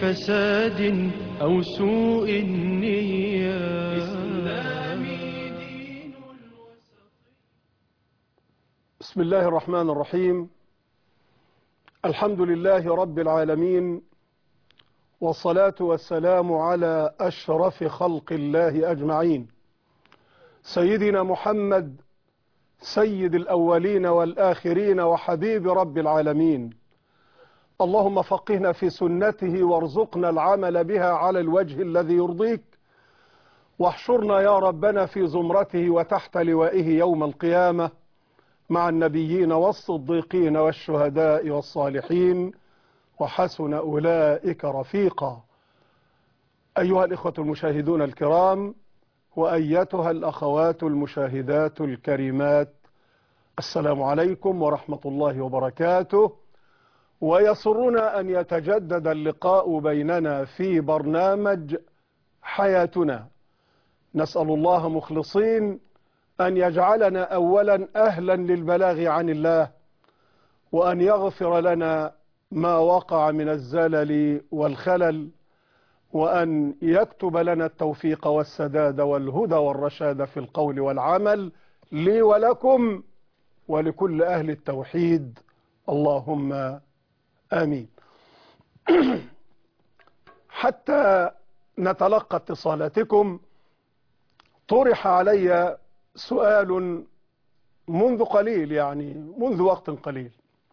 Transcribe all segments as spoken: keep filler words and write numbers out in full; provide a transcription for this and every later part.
فساد أو سوء النية. إسلامي دين الوسط. بسم الله الرحمن الرحيم. الحمد لله رب العالمين، والصلاة والسلام على أشرف خلق الله أجمعين، سيدنا محمد سيد الأولين والآخرين وحبيب رب العالمين. اللهم فقهنا في سنته وارزقنا العمل بها على الوجه الذي يرضيك، واحشرنا يا ربنا في زمرته وتحت لوائه يوم القيامة مع النبيين والصديقين والشهداء والصالحين، وحسن أولئك رفيقا. أيها الإخوة المشاهدون الكرام، وأيتها الأخوات المشاهدات الكريمات، السلام عليكم ورحمة الله وبركاته. ويسرنا أن يتجدد اللقاء بيننا في برنامج حياتنا. نسأل الله مخلصين أن يجعلنا أولا أهلا للبلاغ عن الله، وأن يغفر لنا ما وقع من الزلل والخلل، وأن يكتب لنا التوفيق والسداد والهدى والرشاد في القول والعمل، لي ولكم ولكل أهل التوحيد، اللهم آمين. حتى نتلقى اتصالاتكم، طرح علي سؤال منذ قليل، يعني منذ وقت قليل.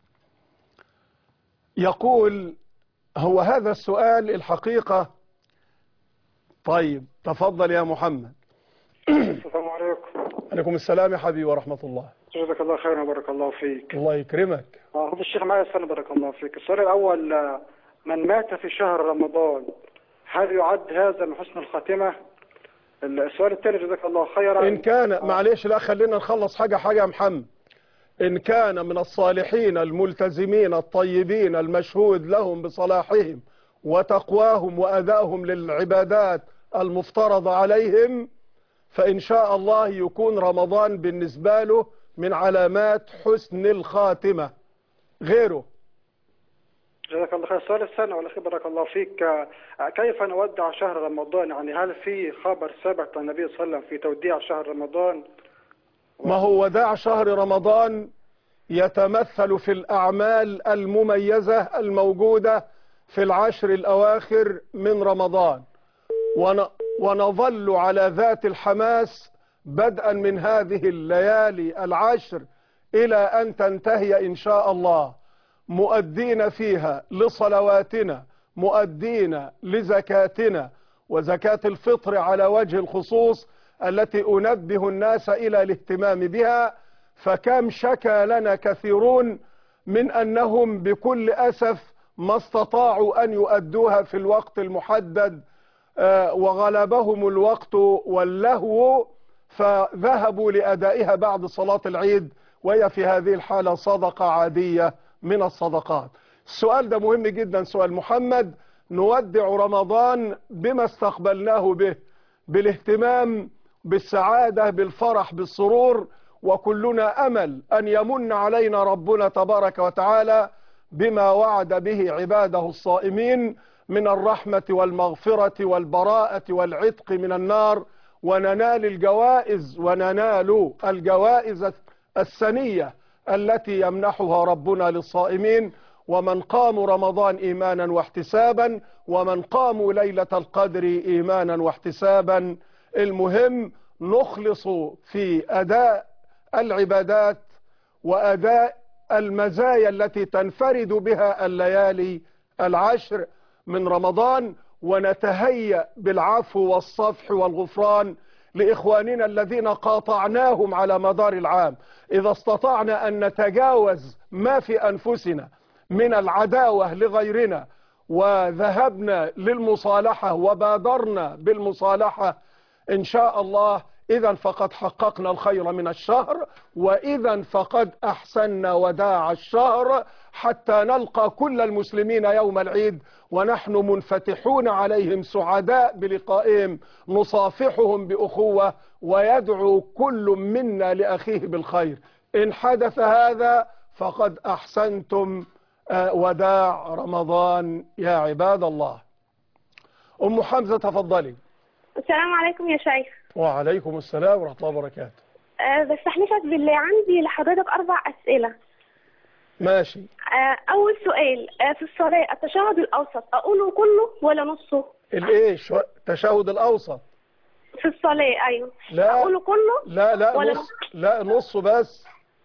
يقول هو هذا السؤال الحقيقة. طيب تفضل يا محمد. السلام عليكم. عليكم السلام يا حبيبي ورحمة الله. جزاك الله خيرا وبارك الله فيك. الله يكرمك. اه الشيخ معي السنة بارك الله فيك. السؤال الأول، من مات في شهر رمضان هل يعد هذا من حسن الخاتمة؟ السؤال الثاني جزاك الله خيرا، إن كان آه. معلش لا خلينا نخلص حاجة حاجة يا محمد. إن كان من الصالحين الملتزمين الطيبين المشهود لهم بصلاحهم وتقواهم وأدائهم للعبادات المفترضة عليهم، فإن شاء الله يكون رمضان بالنسبة له من علامات حسن الخاتمة. غيره جزاك الله خير. السؤال الثاني والأخير بارك الله فيك، كيف نودع شهر رمضان؟ يعني هل في خبر ثبت عن النبي صلى الله عليه وسلم في توديع شهر رمضان؟ ما هو وداع شهر رمضان يتمثل في الأعمال المميزة الموجودة في العشر الأواخر من رمضان، ونظل على ذات الحماس بدءا من هذه الليالي العشر إلى أن تنتهي إن شاء الله، مؤدين فيها لصلواتنا، مؤدين لزكاتنا وزكاة الفطر على وجه الخصوص التي أنبه الناس إلى الاهتمام بها. فكم شكى لنا كثيرون من أنهم بكل أسف ما استطاعوا أن يؤدوها في الوقت المحدد، وغلبهم الوقت واللهو فذهبوا لأدائها بعد صلاة العيد، وهي في هذه الحالة صدقة عادية من الصدقات. السؤال ده مهم جدا، سؤال محمد. نودع رمضان بما استقبلناه به، بالاهتمام، بالسعادة، بالفرح، بالسرور، وكلنا أمل أن يمن علينا ربنا تبارك وتعالى بما وعد به عباده الصائمين من الرحمة والمغفرة والبراءة والعتق من النار، وننال الجوائز وننال الجوائز السنية التي يمنحها ربنا للصائمين. ومن قاموا رمضان إيمانا واحتسابا، ومن قاموا ليلة القدر إيمانا واحتسابا. المهم نخلص في أداء العبادات وأداء المزايا التي تنفرد بها الليالي العشر من رمضان، ونتهيأ بالعفو والصفح والغفران لإخواننا الذين قاطعناهم على مدار العام. إذا استطعنا أن نتجاوز ما في أنفسنا من العداوة لغيرنا وذهبنا للمصالحة وبادرنا بالمصالحة إن شاء الله، إذا فقد حققنا الخير من الشهر، وإذا فقد أحسننا وداع الشهر، حتى نلقى كل المسلمين يوم العيد ونحن منفتحون عليهم سعداء بلقائهم، نصافحهم بأخوة، ويدعو كل منا لأخيه بالخير. إن حدث هذا فقد أحسنتم وداع رمضان يا عباد الله. أم حمزة تفضلي. السلام عليكم يا شيخ. وعليكم السلام ورحمة الله وبركاته. أه بس احلفك بالله عندي لحضرتك أربع أسئلة. ماشي. أه أول سؤال، أه في الصلاة التشهد الأوسط أقوله كله ولا نصه؟ الإيه؟ التشهد الأوسط في الصلاة أيوه. لا أقوله كله لا لا ولا نص لا نصه بس.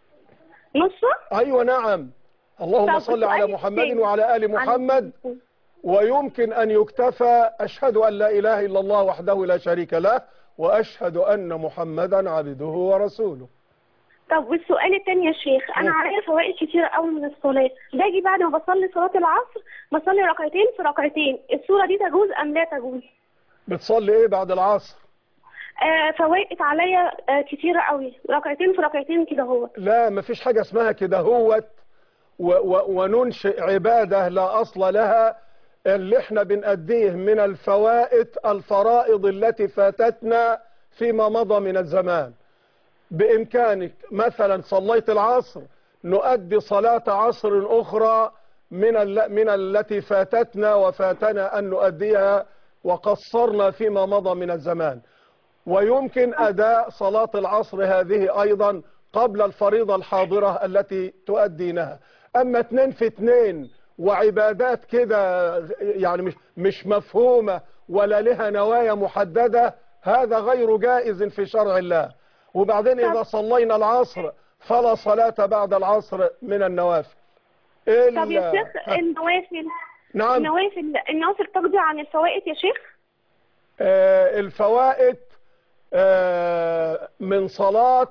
نصه؟ أيوة نعم. اللهم صل على محمد وعلى آل محمد. ويمكن أن يكتفى أشهد أن لا إله إلا الله وحده لا شريك له وأشهد أن محمدا عبده ورسوله. طب والسؤال الثاني يا شيخ، أنا عليا فوائد كتير قوي من الصلاة، باجي بعد ما بصلي صلاة العصر بصلي ركعتين في ركعتين، الصورة دي تجوز أم لا تجوز؟ بتصلي إيه بعد العصر؟ آه فوائد عليا آه كتيرة قوي، ركعتين في ركعتين كده هو. لا مفيش حاجة اسمها كده هوت وننشئ عبادة لا أصل لها. اللي احنا بنأديه من الفوائد الفرائض التي فاتتنا فيما مضى من الزمان. بإمكانك مثلا صليت العصر نؤدي صلاة عصر أخرى من من التي فاتتنا وفاتنا أن نؤديها وقصرنا فيما مضى من الزمان. ويمكن أداء صلاة العصر هذه أيضا قبل الفريضة الحاضرة التي تؤدينها. أما اتنين في اتنين وعبادات كده يعني مش, مش مفهومة ولا لها نوايا محددة، هذا غير جائز في شرع الله. وبعدين إذا صلينا العصر فلا صلاة بعد العصر من النوافل. طب يا شيخ النوافل نعم النوافل النوافل تقضي عن الفوائد يا شيخ؟ آه الفوائد آه من صلاة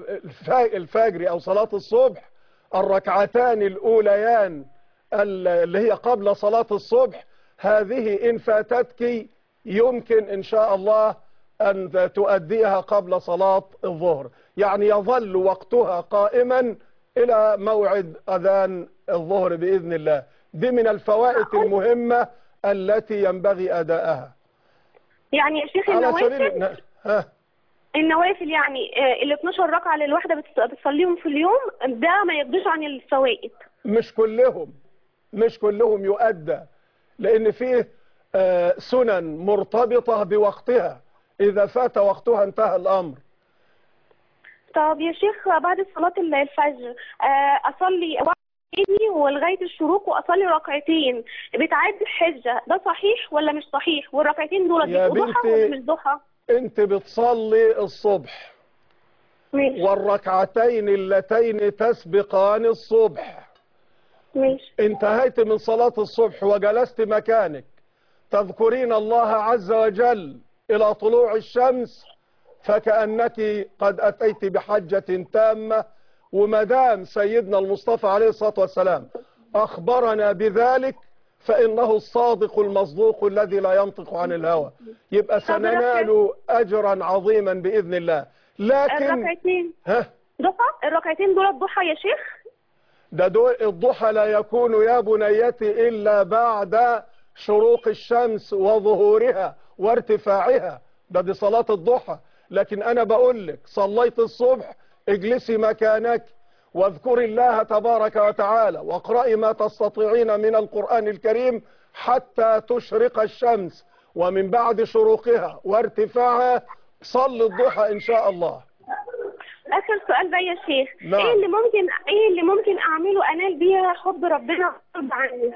الفجر أو صلاة الصبح الركعتان الأوليان اللي هي قبل صلاة الصبح، هذه إن فاتتك يمكن إن شاء الله أن تؤديها قبل صلاة الظهر، يعني يظل وقتها قائما إلى موعد أذان الظهر بإذن الله. دي من الفوائد المهمة التي ينبغي أداءها. يعني يا شيخ النوافل ها النوافل يعني ال اتناشر ركعة اللي الواحدة بتصليهم في اليوم ده ما يقضيش عن الفوائد؟ مش كلهم مش كلهم يؤدى، لأن فيه سنن مرتبطة بوقتها، إذا فات وقتها انتهى الأمر. طب يا شيخ بعد صلاة الفجر أصلي إيدي ولغاية الشروق وأصلي ركعتين بتعاد الحجة، ده صحيح ولا مش صحيح؟ والركعتين دول بيبقوا ضحى ولا مش ضحى؟ أنت بتصلي الصبح ماشي. والركعتين اللتين تسبقان الصبح. ماشي. انتهيت من صلاة الصبح وجلست مكانك تذكرين الله عز وجل إلى طلوع الشمس فكأنك قد أتيت بحجة تامة. ومدام سيدنا المصطفى عليه الصلاة والسلام أخبرنا بذلك فإنه الصادق المصدوق الذي لا ينطق عن الهوى، يبقى سننال أجرا عظيما بإذن الله. لكن الركعتين ها ضحى الركعتين دول الضحى يا شيخ؟ ده دول الضحى لا يكون يا بنيتي إلا بعد شروق الشمس وظهورها وارتفاعها، ده دي صلاة الضحى. لكن أنا بقول لك صليت الصبح اجلسي مكانك واذكري الله تبارك وتعالى واقرأي ما تستطيعين من القرآن الكريم حتى تشرق الشمس، ومن بعد شروقها وارتفاعها صلي الضحى إن شاء الله. آخر سؤال بقى يا شيخ، نعم. ايه اللي ممكن ايه اللي ممكن اعمله انال بيها حب ربنا ويرضى عني؟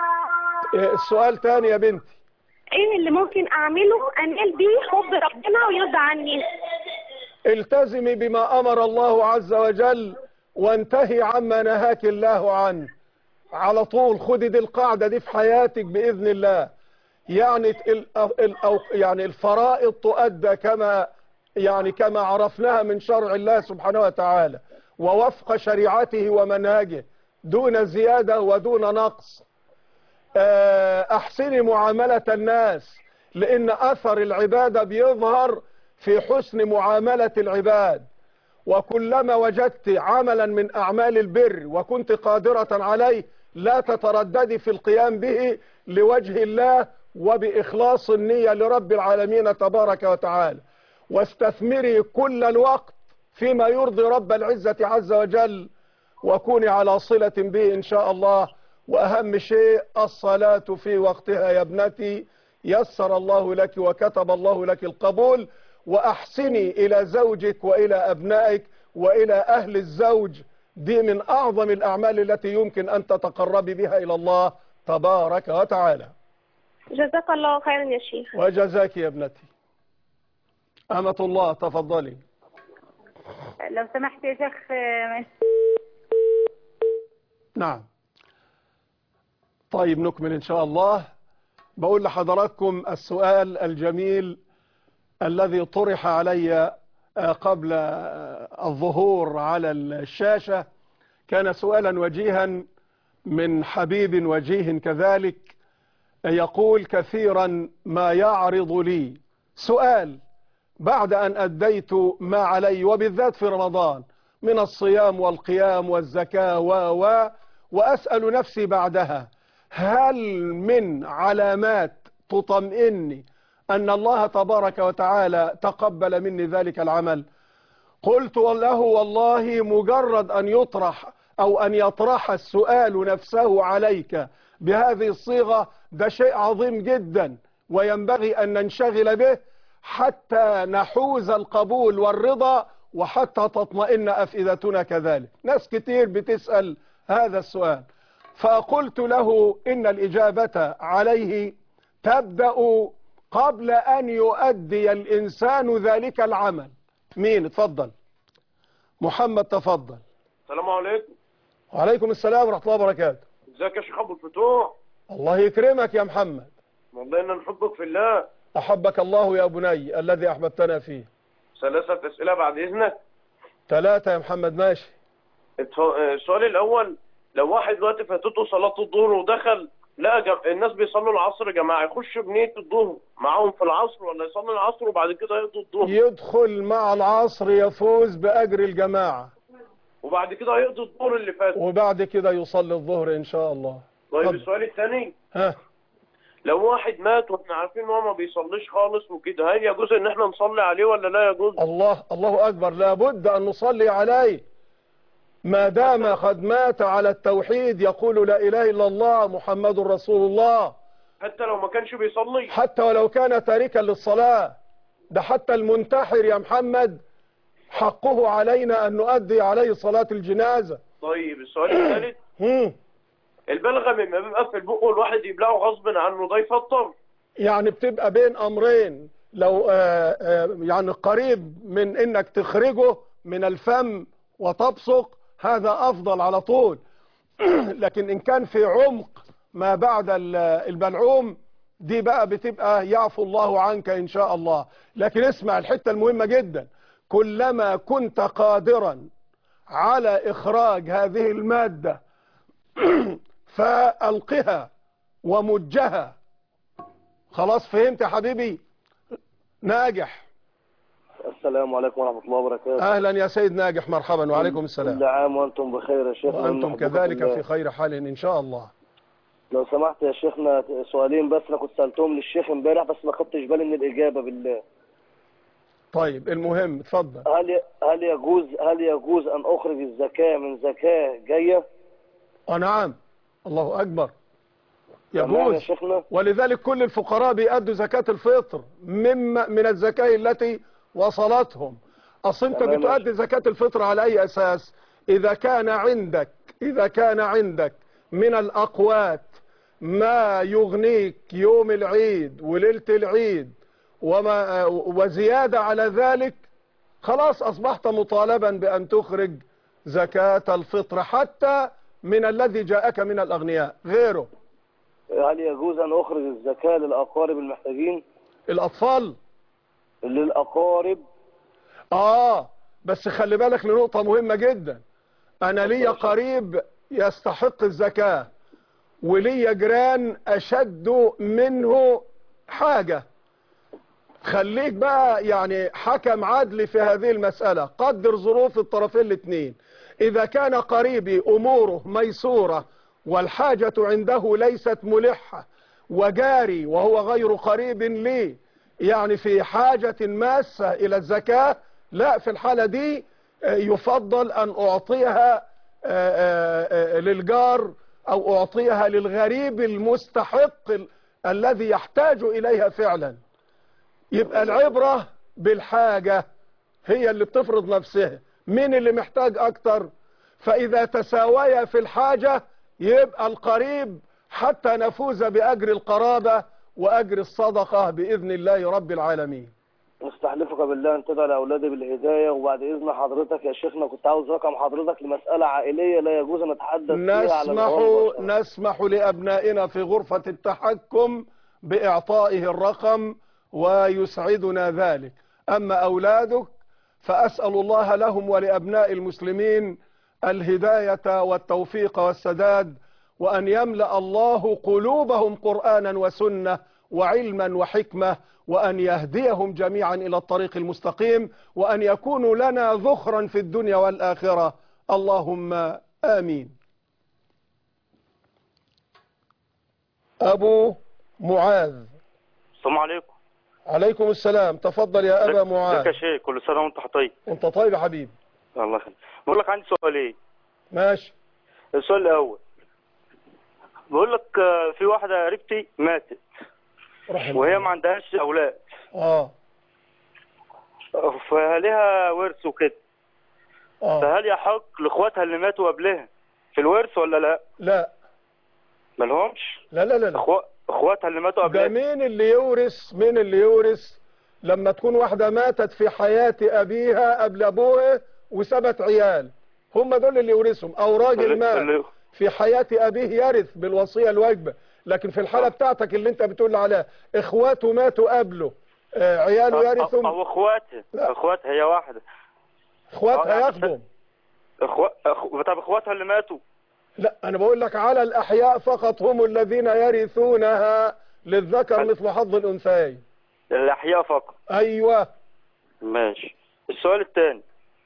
السؤال تاني يا بنتي. ايه اللي ممكن اعمله انال بيه حب ربنا ويرضى عني؟ التزمي بما امر الله عز وجل وانتهي عما نهاك الله عنه على طول. خدي دي القاعدة دي في حياتك بإذن الله. يعني يعني الفرائض تؤدى كما يعني كما عرفناها من شرع الله سبحانه وتعالى ووفق شريعته ومنهجه دون زيادة ودون نقص. أحسني معاملة الناس، لأن أثر العبادة بيظهر في حسن معاملة العباد. وكلما وجدت عملا من أعمال البر وكنت قادرة عليه لا تترددي في القيام به لوجه الله وبإخلاص النية لرب العالمين تبارك وتعالى. واستثمري كل الوقت فيما يرضي رب العزة عز وجل وكوني على صلة به إن شاء الله. وأهم شيء الصلاة في وقتها يا ابنتي، يسر الله لك وكتب الله لك القبول. وأحسني إلى زوجك وإلى أبنائك وإلى أهل الزوج، دي من أعظم الأعمال التي يمكن أن تتقربي بها إلى الله تبارك وتعالى. جزاك الله خيرا يا شيخ. وجزاك يا ابنتي. أمة الله تفضلي. لو سمحت يا شيخ. نعم. طيب نكمل إن شاء الله. بقول لحضراتكم السؤال الجميل الذي طرح علي قبل الظهور على الشاشة، كان سؤالا وجيها من حبيب وجيه كذلك، يقول كثيرا ما يعرض لي سؤال بعد أن أديت ما علي، وبالذات في رمضان من الصيام والقيام والزكاة و و وأسأل نفسي بعدها: هل من علامات تطمئني أن الله تبارك وتعالى تقبل مني ذلك العمل؟ قلت له: والله مجرد أن يطرح أو أن يطرح السؤال نفسه عليك بهذه الصيغة ده شيء عظيم جدا، وينبغي أن ننشغل به حتى نحوز القبول والرضا، وحتى تطمئن أفئدتنا كذلك. ناس كتير بتسأل هذا السؤال، فقلت له إن الإجابة عليه تبدأ قبل أن يؤدي الإنسان ذلك العمل. مين؟ اتفضل. محمد تفضل. السلام عليكم. وعليكم السلام ورحمة الله وبركاته. ازيك يا شيخ ابو الفتوح؟ الله يكرمك يا محمد. والله إننا نحبك في الله. أحبك الله يا بني الذي أحببتنا فيه. ثلاثة أسئلة بعد إذنك. ثلاثة يا محمد ماشي. السؤال الأول: لو واحد دلوقتي فاتته صلاة الظهر ودخل لا جم... الناس بيصلوا العصر يا جماعة، يخش بنية الظهر معاهم في العصر ولا يصلي العصر وبعد كده يقضي الظهر؟ يدخل مع العصر يفوز بأجر الجماعة، وبعد كده يقضي الظهر اللي فات، وبعد كده يصلي الظهر إن شاء الله. طيب طب. السؤال الثاني: ها، لو واحد مات واحنا عارفين ان هو ما بيصليش خالص وكده، هل يجوز ان احنا نصلي عليه ولا لا يجوز؟ الله الله أكبر، لابد أن نصلي عليه ما دام قد مات على التوحيد، يقول لا إله إلا الله محمد رسول الله، حتى لو ما كانش بيصلي، حتى ولو كان تاركا للصلاة. ده حتى المنتحر يا محمد حقه علينا أن نؤدي عليه صلاة الجنازة. طيب السؤال الثالث: البلغم لما بيبقى في البق والواحد يبلعه غصب عنه ده يفطر؟ يعني بتبقى بين أمرين، لو آآ آآ يعني قريب من إنك تخرجه من الفم وتبصق هذا أفضل على طول، لكن إن كان في عمق ما بعد البلعوم دي بقى بتبقى يعفو الله عنك إن شاء الله. لكن اسمع الحتة المهمة جدا: كلما كنت قادرا على إخراج هذه المادة فألقها ومجها. خلاص فهمت يا حبيبي؟ ناجح. السلام عليكم ورحمة الله وبركاته. أهلا يا سيد ناجح، مرحبا. وعليكم السلام. كل عام وأنتم بخير يا شيخنا. وأنتم كذلك في خير حال إن شاء الله. لو سمحت يا شيخنا سؤالين بس، أنا كنت سألتهم للشيخ امبارح بس ما خدتش بالي من الإجابة بالله. طيب المهم اتفضل. هل هل يجوز هل يجوز أن أخرج الزكاة من زكاة جاية؟ آه نعم، الله أكبر، يجوز. ولذلك كل الفقراء بيأدوا زكاة الفطر مما من الزكاة التي وصلتهم. أصل أنت بتؤدي زكاة الفطر على أي أساس؟ إذا كان عندك إذا كان عندك من الأقوات ما يغنيك يوم العيد وليلة العيد وما وزيادة على ذلك، خلاص أصبحت مطالبا بأن تخرج زكاة الفطر حتى من الذي جاءك من الأغنياء غيره. هل يجوز أن أخرج الزكاة للأقارب المحتاجين؟ الأطفال؟ للأقارب. آه بس خلي بالك لنقطة مهمة جدا. أنا لي قريب يستحق الزكاة ولي جيران أشد منه حاجة. خليك بقى يعني حكم عدل في هذه المسألة، قدر ظروف الطرفين الاثنين. إذا كان قريبي أموره ميسورة والحاجة عنده ليست ملحة، وجاري وهو غير قريب لي يعني في حاجة ماسة إلى الزكاة، لا، في الحالة دي يفضل أن أعطيها للجار أو أعطيها للغريب المستحق الذي يحتاج إليها فعلا. يبقى العبرة بالحاجة، هي اللي بتفرض نفسها، مين اللي محتاج أكتر؟ فإذا تساويا في الحاجة يبقى القريب حتى نفوز بأجر القرابة وأجر الصدقة بإذن الله رب العالمين. استحلفك بالله ان تدعي لاولادي بالهدايه. وبعد اذن حضرتك يا شيخنا كنت عاوز رقم حضرتك لمساله عائليه لا يجوز ان نتحدث فيها على نسمح الهواء. نسمح لأبنائنا في غرفة التحكم بإعطائه الرقم ويسعدنا ذلك. أما أولادك فأسأل الله لهم ولأبناء المسلمين الهداية والتوفيق والسداد، وأن يملأ الله قلوبهم قرآنا وسنة وعلما وحكمة، وأن يهديهم جميعا إلى الطريق المستقيم، وأن يكونوا لنا ذخرا في الدنيا والآخرة. اللهم آمين. أبو معاذ. السلام عليكم. عليكم السلام. تفضل يا أبا معاذ. ازيك يا شيخ؟ كل سنة وانت طيب. وانت طيب يا حبيبي. الله يخليك. بقول لك عندي سؤالين. ماشي. السؤال الأول بقول لك في واحدة قريبتي ماتت وهي ما عندهاش أولاد. اه فلها ورث وكده. اه فهل يحق لاخواتها اللي ماتوا قبلها في الورث ولا لا؟ لا مالهمش؟ لا لا لا, لا. أخو... اخواتها اللي ماتوا قبلها. ده مين اللي يورث؟ مين اللي يورث لما تكون واحدة ماتت في حياة أبيها قبل أبوه وسبت عيال؟ هم دول اللي يورثهم. أو راجل مات في حياة أبيه يرث بالوصية الواجبة. لكن في الحالة بتاعتك اللي انت بتقول عليها اخواته ماتوا قبله، آه عياله يرثهم. او اخواتها. اخواتها هي واحدة. اخواتها ياخدهم. اخو... أخو... طب اخواتها اللي ماتوا؟ لا انا بقول لك على الاحياء فقط هم الذين يرثونها، للذكر مثل حظ الانثيين. الاحياء فقط. ايوه ماشي. السؤال الثاني.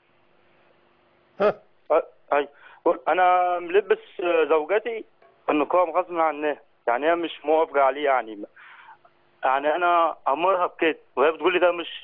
ها اي انا ملبس زوجتي النقاب غصب عنها، يعني هي مش موافقه عليه، يعني يعني انا امرها بكده وهي بتقول لي ده مش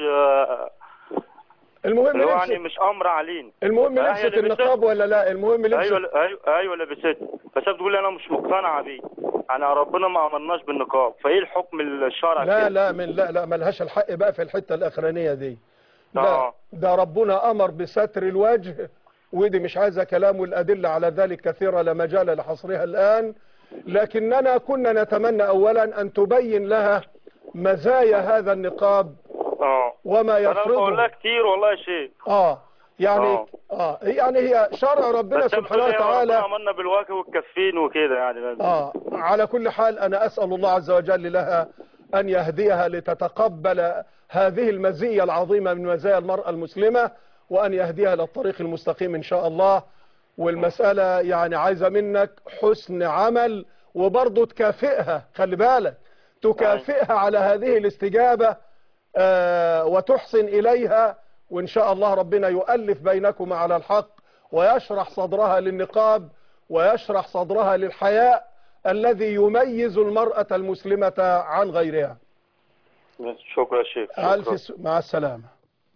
المهم اللي هو يعني مش امر علينا. المهم لبست النقاب ولا لا؟ المهم لبست. ايوه ايوه ايوه لبست، بس هي بتقول لي انا مش مقتنعه بيه، انا ربنا ما امرناش بالنقاب، فايه الحكم الشرعي؟ لا لا من لا لا ملهاش الحق بقى في الحته الاخرانيه دي. لا آه. ده ربنا امر بستر الوجه، ودي مش عايزه كلام، والادله على ذلك كثيره لا مجال لحصرها الان. لكننا كنا نتمنى اولا ان تبين لها مزايا هذا النقاب اه وما يفرضه. انا بقول لها كتير والله يا شيخ. اه يعني اه, آه. يعني هي شرع ربنا سبحانه وتعالى. ربنا امرنا بالواجب والكفين وكده يعني. اه على كل حال انا اسال الله عز وجل لها ان يهديها لتتقبل هذه المزيه العظيمه من مزايا المراه المسلمه، وان يهديها للطريق المستقيم ان شاء الله. والمساله يعني عايزه منك حسن عمل، وبرضه تكافئها، خلي بالك تكافئها على هذه الاستجابه آه وتحسن اليها، وان شاء الله ربنا يؤلف بينكما على الحق ويشرح صدرها للنقاب ويشرح صدرها للحياء الذي يميز المرأة المسلمة عن غيرها. شكرا يا شيخ. ألف مع السلامة.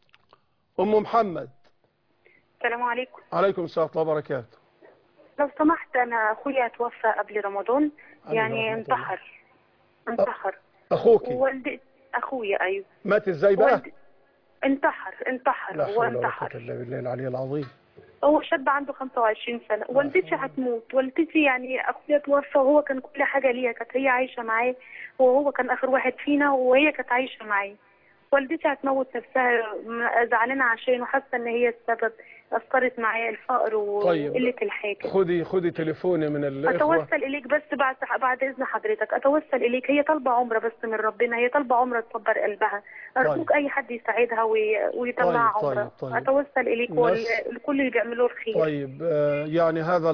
أم محمد. السلام عليكم. عليكم السلام ورحمة الله وبركاته. لو سمحت أنا أخويا توفى قبل رمضان، يعني انتحر انتحر أخوكي؟ والدي أخويا. أيوه. مات إزاي بقى؟ والد... انتحر انتحر لا حول ولا وانتحر. قوة إلا بالله العلي العظيم. هو شاب عنده خمسة وعشرين سنة. والدتي هتموت. والدتي يعني أخويا توفى وهو كان كل حاجة ليها، كانت هي عايشة معاه وهو كان آخر واحد فينا وهي كانت عايشة معاه. والدتي هتموت نفسها، زعلانة عشان وحاسة إن هي السبب، أثرت معايا الفقر وقلة طيب. الحاجة. خدي خدي تليفوني من الإخوة. أتوسل إليك بس بعد بعد إذن حضرتك، أتوسل إليك. هي طالبة عمرة بس من ربنا، هي طالبة عمرة تصبر قلبها. أرجوك أي حد يساعدها ويطلعها طيب. عمرة. طيب. طيب. أتوسل إليك والكل اللي بيعملوا الخير. طيب يعني هذا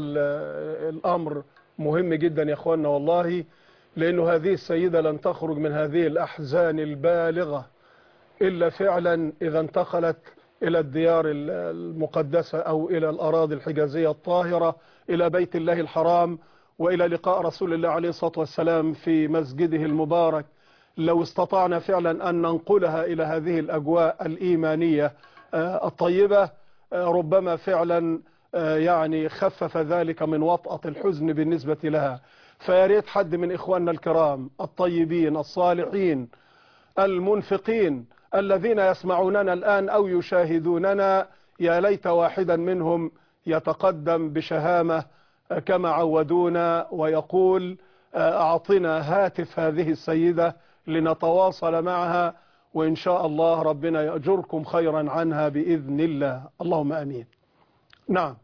الأمر مهم جدا يا أخوانا والله، لأنه هذه السيدة لن تخرج من هذه الأحزان البالغة إلا فعلا إذا انتقلت إلى الديار المقدسة أو إلى الأراضي الحجازية الطاهرة، إلى بيت الله الحرام، وإلى لقاء رسول الله عليه الصلاة والسلام في مسجده المبارك. لو استطعنا فعلا أن ننقلها إلى هذه الأجواء الإيمانية الطيبة ربما فعلا يعني خفف ذلك من وطأة الحزن بالنسبة لها. فيا ريت حد من إخواننا الكرام الطيبين الصالحين المنفقين الذين يسمعوننا الآن أو يشاهدوننا، يا ليت واحدا منهم يتقدم بشهامة كما عودونا ويقول أعطنا هاتف هذه السيدة لنتواصل معها، وإن شاء الله ربنا يأجركم خيرا عنها بإذن الله، اللهم أمين. نعم،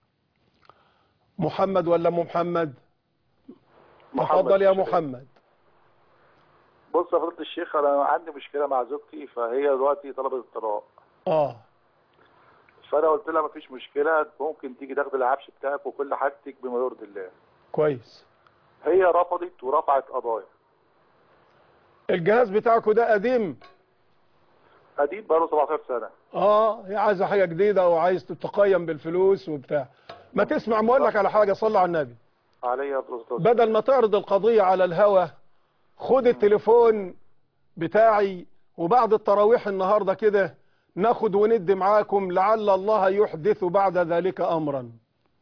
محمد ولا محمد؟ تفضل يا محمد. بص يا فضيلة الشيخ، انا عندي مشكله مع زوجتي، فهي دلوقتي طلبت الطلاق. اه فانا قلت لها مفيش مشكله، ممكن تيجي تاخد العفش بتاعك وكل حاجتك بما يرضي الله. كويس. هي رفضت ورفعت قضايا. الجهاز بتاعكوا ده قديم؟ قديم بقاله سبعتاشر سنه. اه هي عايزه حاجه جديده وعايز تتقيم بالفلوس وبتاع. ما تسمع ما اقول لك على حاجه، صلي على النبي. عليه الصلاه بدل ما تعرض القضيه على الهوا، خد التليفون بتاعي وبعد التراويح النهارده كده ناخد وندي معاكم، لعل الله يحدث بعد ذلك امرا.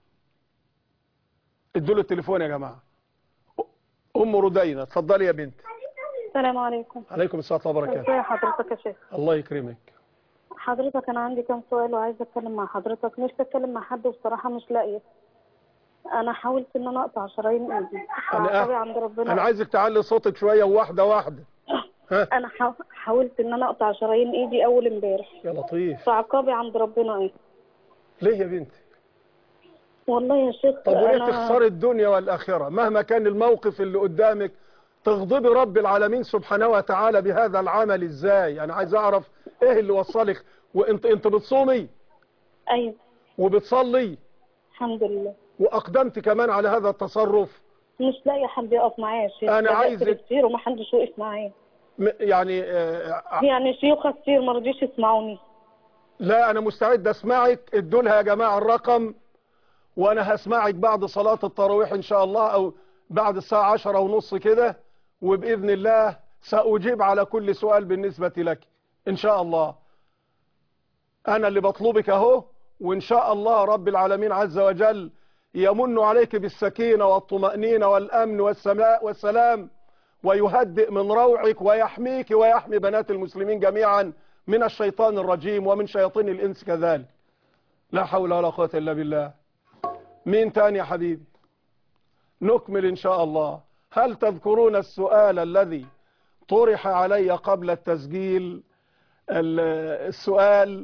ادوا له التليفون يا جماعه. ام ردينه، اتفضلي يا بنتي. السلام عليكم. عليكم السلام ورحمه الله وبركاته. ازي حضرتك يا شيخ؟ الله يكرمك. حضرتك انا عندي كام سؤال وعايزه اتكلم مع حضرتك، مش بتكلم مع حد بصراحه، مش لاقيه. انا حاولت ان انا اقطع شرايين ايدي، انا عند ربنا. انا عايزك تعلي صوتك شويه وواحده واحده. ها؟ انا حاولت ان انا اقطع شرايين ايدي اول امبارح. يا لطيف. فعقابي عند ربنا ايه؟ ليه يا بنتي؟ والله يا شيخ طب وليه أنا... تخسري الدنيا والاخره مهما كان الموقف اللي قدامك؟ تغضبي رب العالمين سبحانه وتعالى بهذا العمل ازاي؟ انا عايز اعرف ايه اللي وصلك. وانت انت بتصومي؟ ايوه. وبتصلي؟ الحمد لله. واقدمت كمان على هذا التصرف؟ مش لاقي حد يقف معايا يا شيخ. انا عايزك كتير وما حدش وقف معايا. يعني آه يعني شيوخ كتير ما رضيش يسمعوني. لا انا مستعد اسمعك. ادوا لها يا جماعه الرقم وانا هسمعك بعد صلاه التراويح ان شاء الله، او بعد الساعه عشرة ونص كده، وباذن الله ساجيب على كل سؤال بالنسبه لك ان شاء الله. انا اللي بطلبك اهو، وان شاء الله رب العالمين عز وجل يمن عليك بالسكينه والطمانينه والامن والسماء والسلام، ويهدئ من روعك ويحميك ويحمي بنات المسلمين جميعا من الشيطان الرجيم ومن شياطين الانس كذلك. لا حول ولا قوه الا بالله. مين تاني يا حبيبي؟ نكمل ان شاء الله. هل تذكرون السؤال الذي طرح علي قبل التسجيل؟ السؤال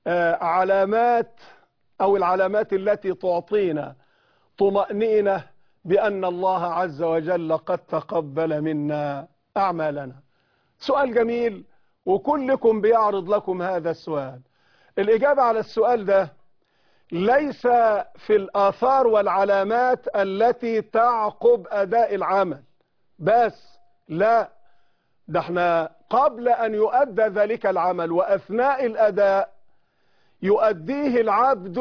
علامات او العلامات التي تعطينا طمأنينة بأن الله عز وجل قد تقبل منا أعمالنا. سؤال جميل وكلكم بيعرض لكم هذا السؤال. الإجابة على السؤال ده ليس في الآثار والعلامات التي تعقب أداء العمل بس، لا، ده احنا قبل أن يؤدى ذلك العمل وأثناء الأداء يؤديه العبد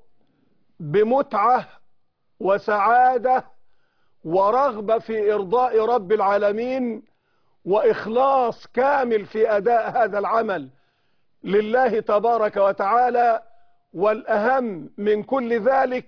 بمتعة وسعادة ورغبة في إرضاء رب العالمين وإخلاص كامل في أداء هذا العمل لله تبارك وتعالى. والأهم من كل ذلك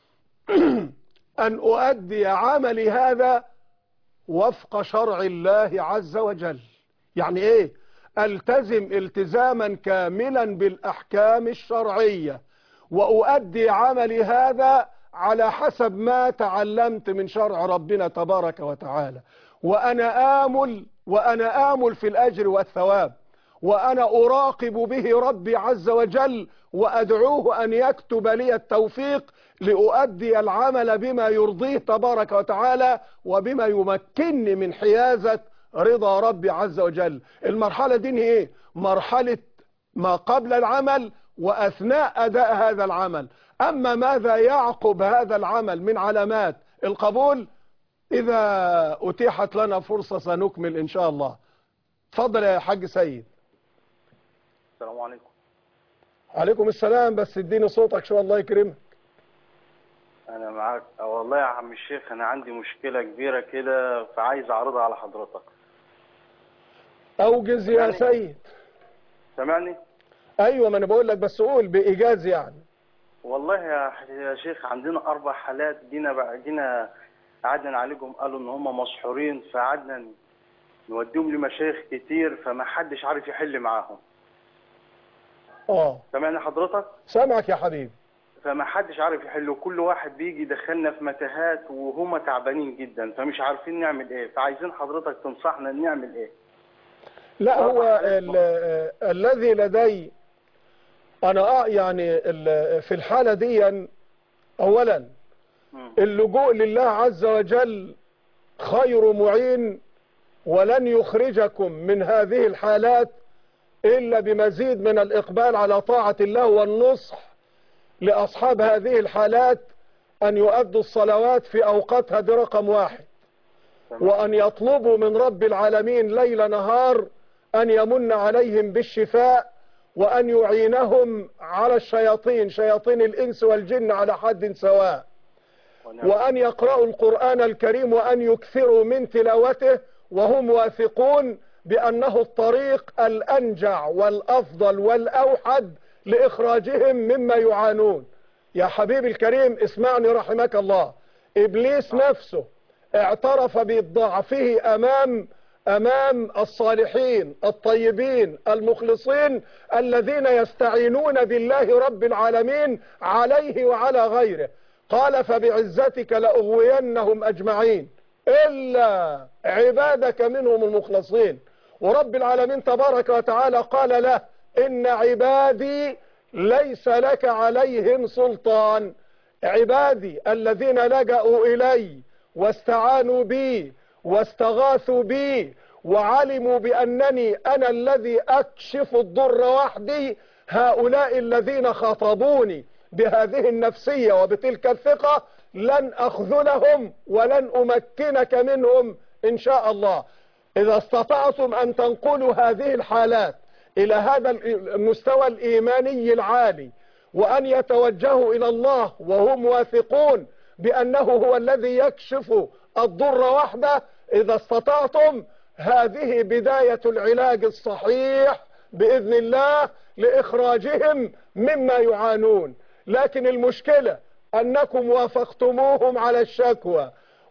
أن أؤدي عملي هذا وفق شرع الله عز وجل. يعني إيه؟ ألتزم التزاما كاملا بالأحكام الشرعية وأؤدي عملي هذا على حسب ما تعلمت من شرع ربنا تبارك وتعالى، وأنا آمل وأنا آمل في الأجر والثواب، وأنا أراقب به ربي عز وجل وأدعوه أن يكتب لي التوفيق لأؤدي العمل بما يرضيه تبارك وتعالى وبما يمكنني من حيازة رضا ربي عز وجل. المرحلة دي ايه؟ مرحلة ما قبل العمل وأثناء أداء هذا العمل. أما ماذا يعقب هذا العمل من علامات القبول، إذا أتيحت لنا فرصة سنكمل إن شاء الله. تفضل يا حاج سيد. السلام عليكم. عليكم السلام، بس اديني صوتك شو الله يكرمك. أنا معاك. والله يا عم الشيخ أنا عندي مشكلة كبيرة كده فعايز أعرضها على حضرتك. أوجز يا سيد. سامعني؟ أيوة، ما أنا بقول لك بس قول بإيجاز يعني. والله يا يا شيخ عندنا أربع حالات، جينا بقى جينا قعدنا نعالجهم قالوا ان هم مسحورين، فقعدنا نوديهم لمشايخ كتير فما حدش عارف يحل معاهم. اه سامعني حضرتك؟ سامعك يا حبيبي. فما حدش عارف يحل، وكل واحد بيجي يدخلنا في متاهات وهم تعبانين جدا فمش عارفين نعمل ايه، فعايزين حضرتك تنصحنا نعمل ايه. لا هو الذي لدي انا يعني في الحالة دي اولا اللجوء لله عز وجل خير معين، ولن يخرجكم من هذه الحالات إلا بمزيد من الإقبال على طاعة الله، والنصح لأصحاب هذه الحالات أن يؤدوا الصلوات في أوقاتها دي رقم واحد، وأن يطلبوا من رب العالمين ليل نهار أن يمن عليهم بالشفاء، وأن يعينهم على الشياطين شياطين الإنس والجن على حد سواء، وأن يقرأوا القرآن الكريم وأن يكثروا من تلاوته، وهم واثقون بأنه الطريق الأنجع والأفضل والأوحد لإخراجهم مما يعانون. يا حبيبي الكريم اسمعني رحمك الله، إبليس نفسه اعترف بضعفه أمام أمام الصالحين الطيبين المخلصين الذين يستعينون بالله رب العالمين عليه وعلى غيره. قال فبعزتك لأغوينهم أجمعين إلا عبادك منهم المخلصين. ورب العالمين تبارك وتعالى قال له إن عبادي ليس لك عليهم سلطان. عبادي الذين لجأوا إلي واستعانوا بي واستغاثوا بي وعلموا بأنني أنا الذي أكشف الضر وحدي، هؤلاء الذين خاطبوني بهذه النفسية وبتلك الثقة لن أخذلهم ولن أمكنك منهم إن شاء الله. إذا استطعتم أن تنقلوا هذه الحالات إلى هذا المستوى الإيماني العالي، وأن يتوجهوا إلى الله وهم واثقون بأنه هو الذي يكشف الضر وحده، إذا استطعتم هذه بداية العلاج الصحيح بإذن الله لإخراجهم مما يعانون. لكن المشكلة أنكم وافقتموهم على الشكوى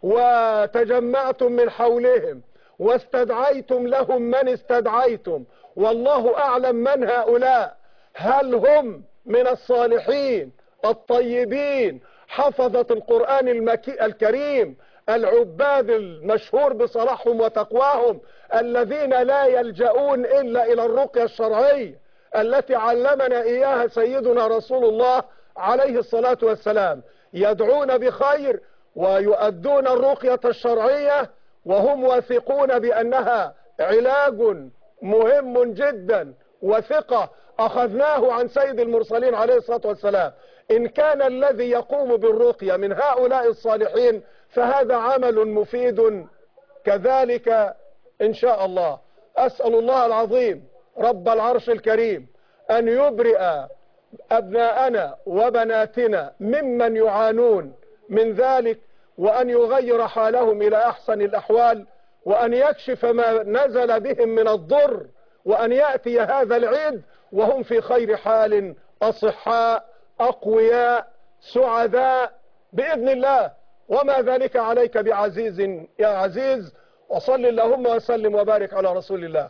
وتجمعتم من حولهم واستدعيتم لهم من استدعيتم، والله أعلم من هؤلاء، هل هم من الصالحين الطيبين حفظة القرآن المكي الكريم العباد المشهور بصلاحهم وتقواهم الذين لا يلجؤون إلا إلى الرقية الشرعية التي علمنا إياها سيدنا رسول الله عليه الصلاة والسلام، يدعون بخير ويؤدون الرقية الشرعية وهم واثقون بأنها علاج مهم جدا وثقة أخذناه عن سيد المرسلين عليه الصلاة والسلام. إن كان الذي يقوم بالرقية من هؤلاء الصالحين فهذا عمل مفيد كذلك إن شاء الله. أسأل الله العظيم رب العرش الكريم أن يبرئ أبناءنا وبناتنا ممن يعانون من ذلك، وأن يغير حالهم إلى أحسن الأحوال، وأن يكشف ما نزل بهم من الضر، وأن يأتي هذا العيد وهم في خير حال أصحاء أقوياء سعداء بإذن الله، وما ذلك عليك بعزيز يا عزيز. وصل اللهم وسلم وبارك على رسول الله.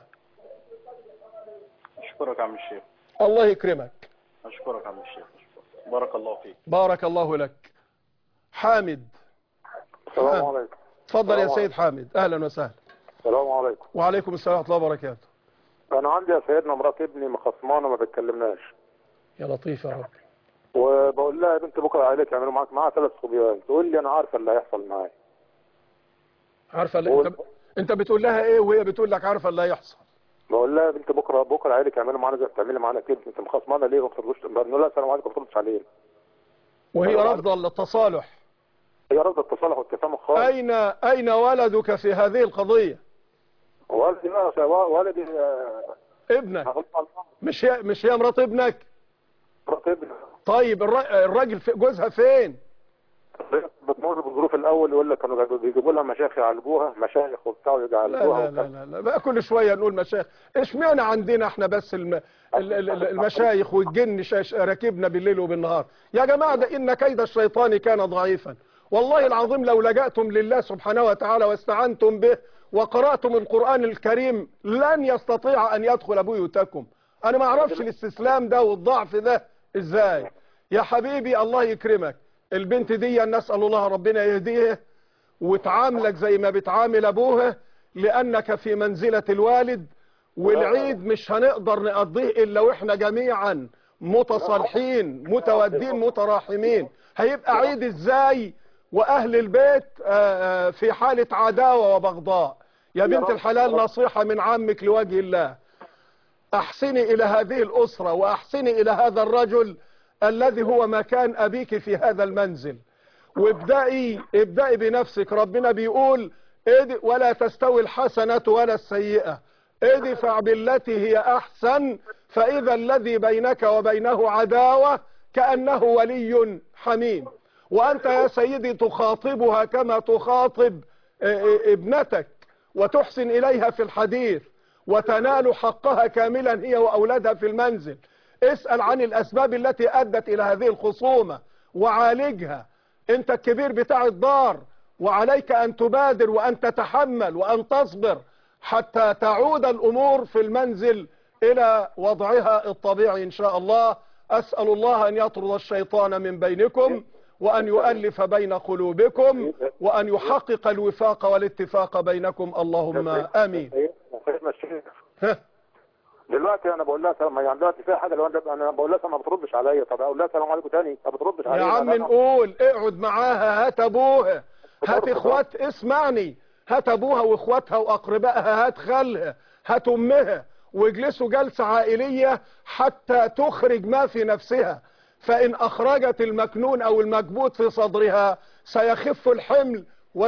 أشكرك عم الشيخ. الله يكرمك. أشكرك عم الشيخ. بارك الله فيك. بارك الله لك. حامد. السلام عليكم. تفضل يا سيد حامد. أهلا وسهلا. السلام عليكم. وعليكم السلام ورحمة الله وبركاته. أنا عندي يا سيدنا مرات ابني مخصمانة ما بتكلمناش. يا لطيف يا رب. وبقول لها يا بنت بكره عليك يعملوا معاك معاها ثلاث صبيان، تقول لي انا عارفه اللي هيحصل معايا. عارفه اللي انت انت بتقول لها ايه وهي بتقول لك عارفه اللي هيحصل؟ بقول لها يا بنت بكره بكره عليك يعملوا معانا زي بتعملي معانا كده، انت مخصمانه ليه؟ ما بتردوش. بقول لها السلام عليكم ما بتردش علينا. وهي رافضه التصالح. هي رافضه التصالح والتسامح خالص. اين اين ولدك في هذه القضيه؟ والدي بقى والدي ابنك. مش هي مش هي مرات ابنك؟ مرات ابنك. طيب الراجل في جوزها فين؟ بتمر بظروف الاول يقول لك كانوا بيجيبوا لها مشايخ يعالجوها، مشايخ وبتاع يعالجوها. لا لا لا لا بقى كل شويه نقول مشايخ، اشمعنى عندنا احنا بس الم... المشايخ والجن راكبنا بالليل وبالنهار؟ يا جماعه ده ان كيد الشيطان كان ضعيفا، والله العظيم لو لجأتم لله سبحانه وتعالى واستعنتم به وقرأتم القرآن الكريم لن يستطيع أن يدخل بيوتكم. أنا ما أعرفش الاستسلام ده والضعف ده إزاي. يا حبيبي الله يكرمك، البنت دي نسأل الله ربنا يهديها وتعاملك زي ما بتعامل أبوها، لأنك في منزلة الوالد، والعيد مش هنقدر نقضيه إلا وإحنا جميعا متصالحين متودين متراحمين. هيبقى عيد إزاي وأهل البيت في حالة عداوة وبغضاء؟ يا بنت الحلال نصيحة من عمك لوجه الله، أحسني إلى هذه الأسرة وأحسني إلى هذا الرجل الذي هو مكان أبيك في هذا المنزل، وابدأي ابدأي بنفسك. ربنا بيقول ولا تستوي الحسنة ولا السيئة، ادفع بالتي هي أحسن فإذا الذي بينك وبينه عداوة كأنه ولي حميم. وأنت يا سيدي تخاطبها كما تخاطب ابنتك وتحسن إليها في الحديث وتنال حقها كاملا هي وأولادها في المنزل. اسأل عن الأسباب التي أدت إلى هذه الخصومة وعالجها. أنت الكبير بتاع الدار وعليك أن تبادر وأن تتحمل وأن تصبر حتى تعود الأمور في المنزل إلى وضعها الطبيعي إن شاء الله. أسأل الله أن يطرد الشيطان من بينكم وأن يؤلف بين قلوبكم وأن يحقق الوفاق والاتفاق بينكم، اللهم آمين. دلوقتي انا بقول لها سلام، يعني دلوقتي فيها حاجه، لو انا بقول لها ما بتردش عليا، طب اقول لها السلام عليكم تاني ما بتردش عليا. يا عم نقول اقعد معاها، هات ابوها، هات اخوات، اسمعني، هات ابوها واخواتها واقربائها، هات خالها، هات امها، واجلسوا جلسه عائليه حتى تخرج ما في نفسها. فان اخرجت المكنون او المكبوت في صدرها سيخف الحمل،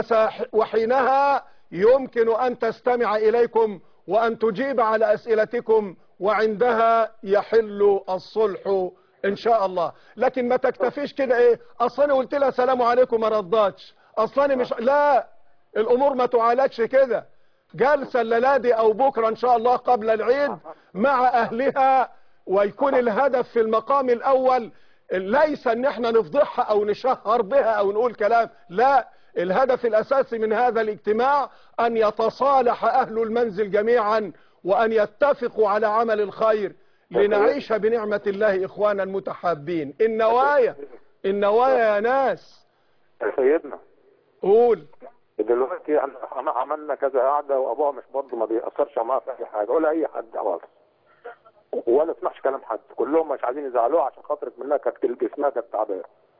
وحينها يمكن ان تستمع اليكم وأن تجيب على أسئلتكم، وعندها يحل الصلح إن شاء الله. لكن ما تكتفيش كده إيه أصلا قلت لها سلام عليكم ما ردتش، أصلا مش، لا، الأمور ما تعالجش كده. جلسة الليلة دي أو بكرة إن شاء الله قبل العيد مع أهلها، ويكون الهدف في المقام الأول ليس ان احنا نفضحها او نشهر بها او نقول كلام، لا، الهدف الاساسي من هذا الاجتماع ان يتصالح اهل المنزل جميعا وان يتفقوا على عمل الخير لنعيش بنعمة الله اخوانا متحابين. النوايا النوايا يا ناس. يا سيدنا قول. دلوقتي احنا عملنا كذا قعده وابوها مش برضه ما بيأثرش معاها في اي حاجه ولا اي حد خالص، ولا تسمعش كلام حد، كلهم مش عايزين يزعلوها عشان خاطرك منها كانت جسمها كانت تعبانه.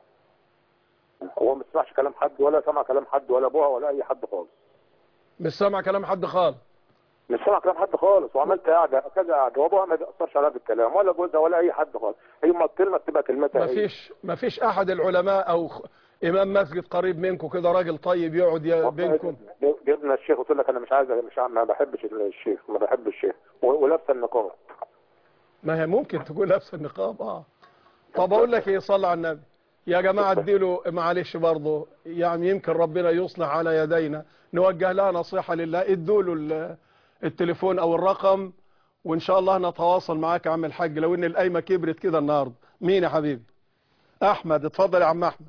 هو ما بيسمعش كلام حد ولا سمع كلام حد ولا ابوها ولا اي حد خالص. مش سامع كلام حد خالص. مش سامع كلام حد خالص، وعملت قاعده كذا قاعده وابوها ما بيأثرش عليها بالكلام ولا جوزها ولا اي حد خالص، هي ما الكلمه بتبقى كلمتها. ما فيش ما فيش احد العلماء او امام مسجد قريب منكم كده راجل طيب يقعد بينكم؟ جبنا الشيخ قلت لك انا مش عايز، مش ما بحبش الشيخ، ما بحبش الشيخ، ولابسه النقاب. ما هي ممكن تكون لابسه النقاب. اه طب اقول لك ايه، صلى على النبي يا جماعه، اديله معلش برضه، يعني يمكن ربنا يصلح على يدينا، نوجه لها نصيحه لله، ادوا له التليفون او الرقم وان شاء الله نتواصل معاك يا عم الحاج، لو ان القايمه كبرت كده النهارده. مين يا حبيبي؟ احمد، اتفضل يا عم احمد.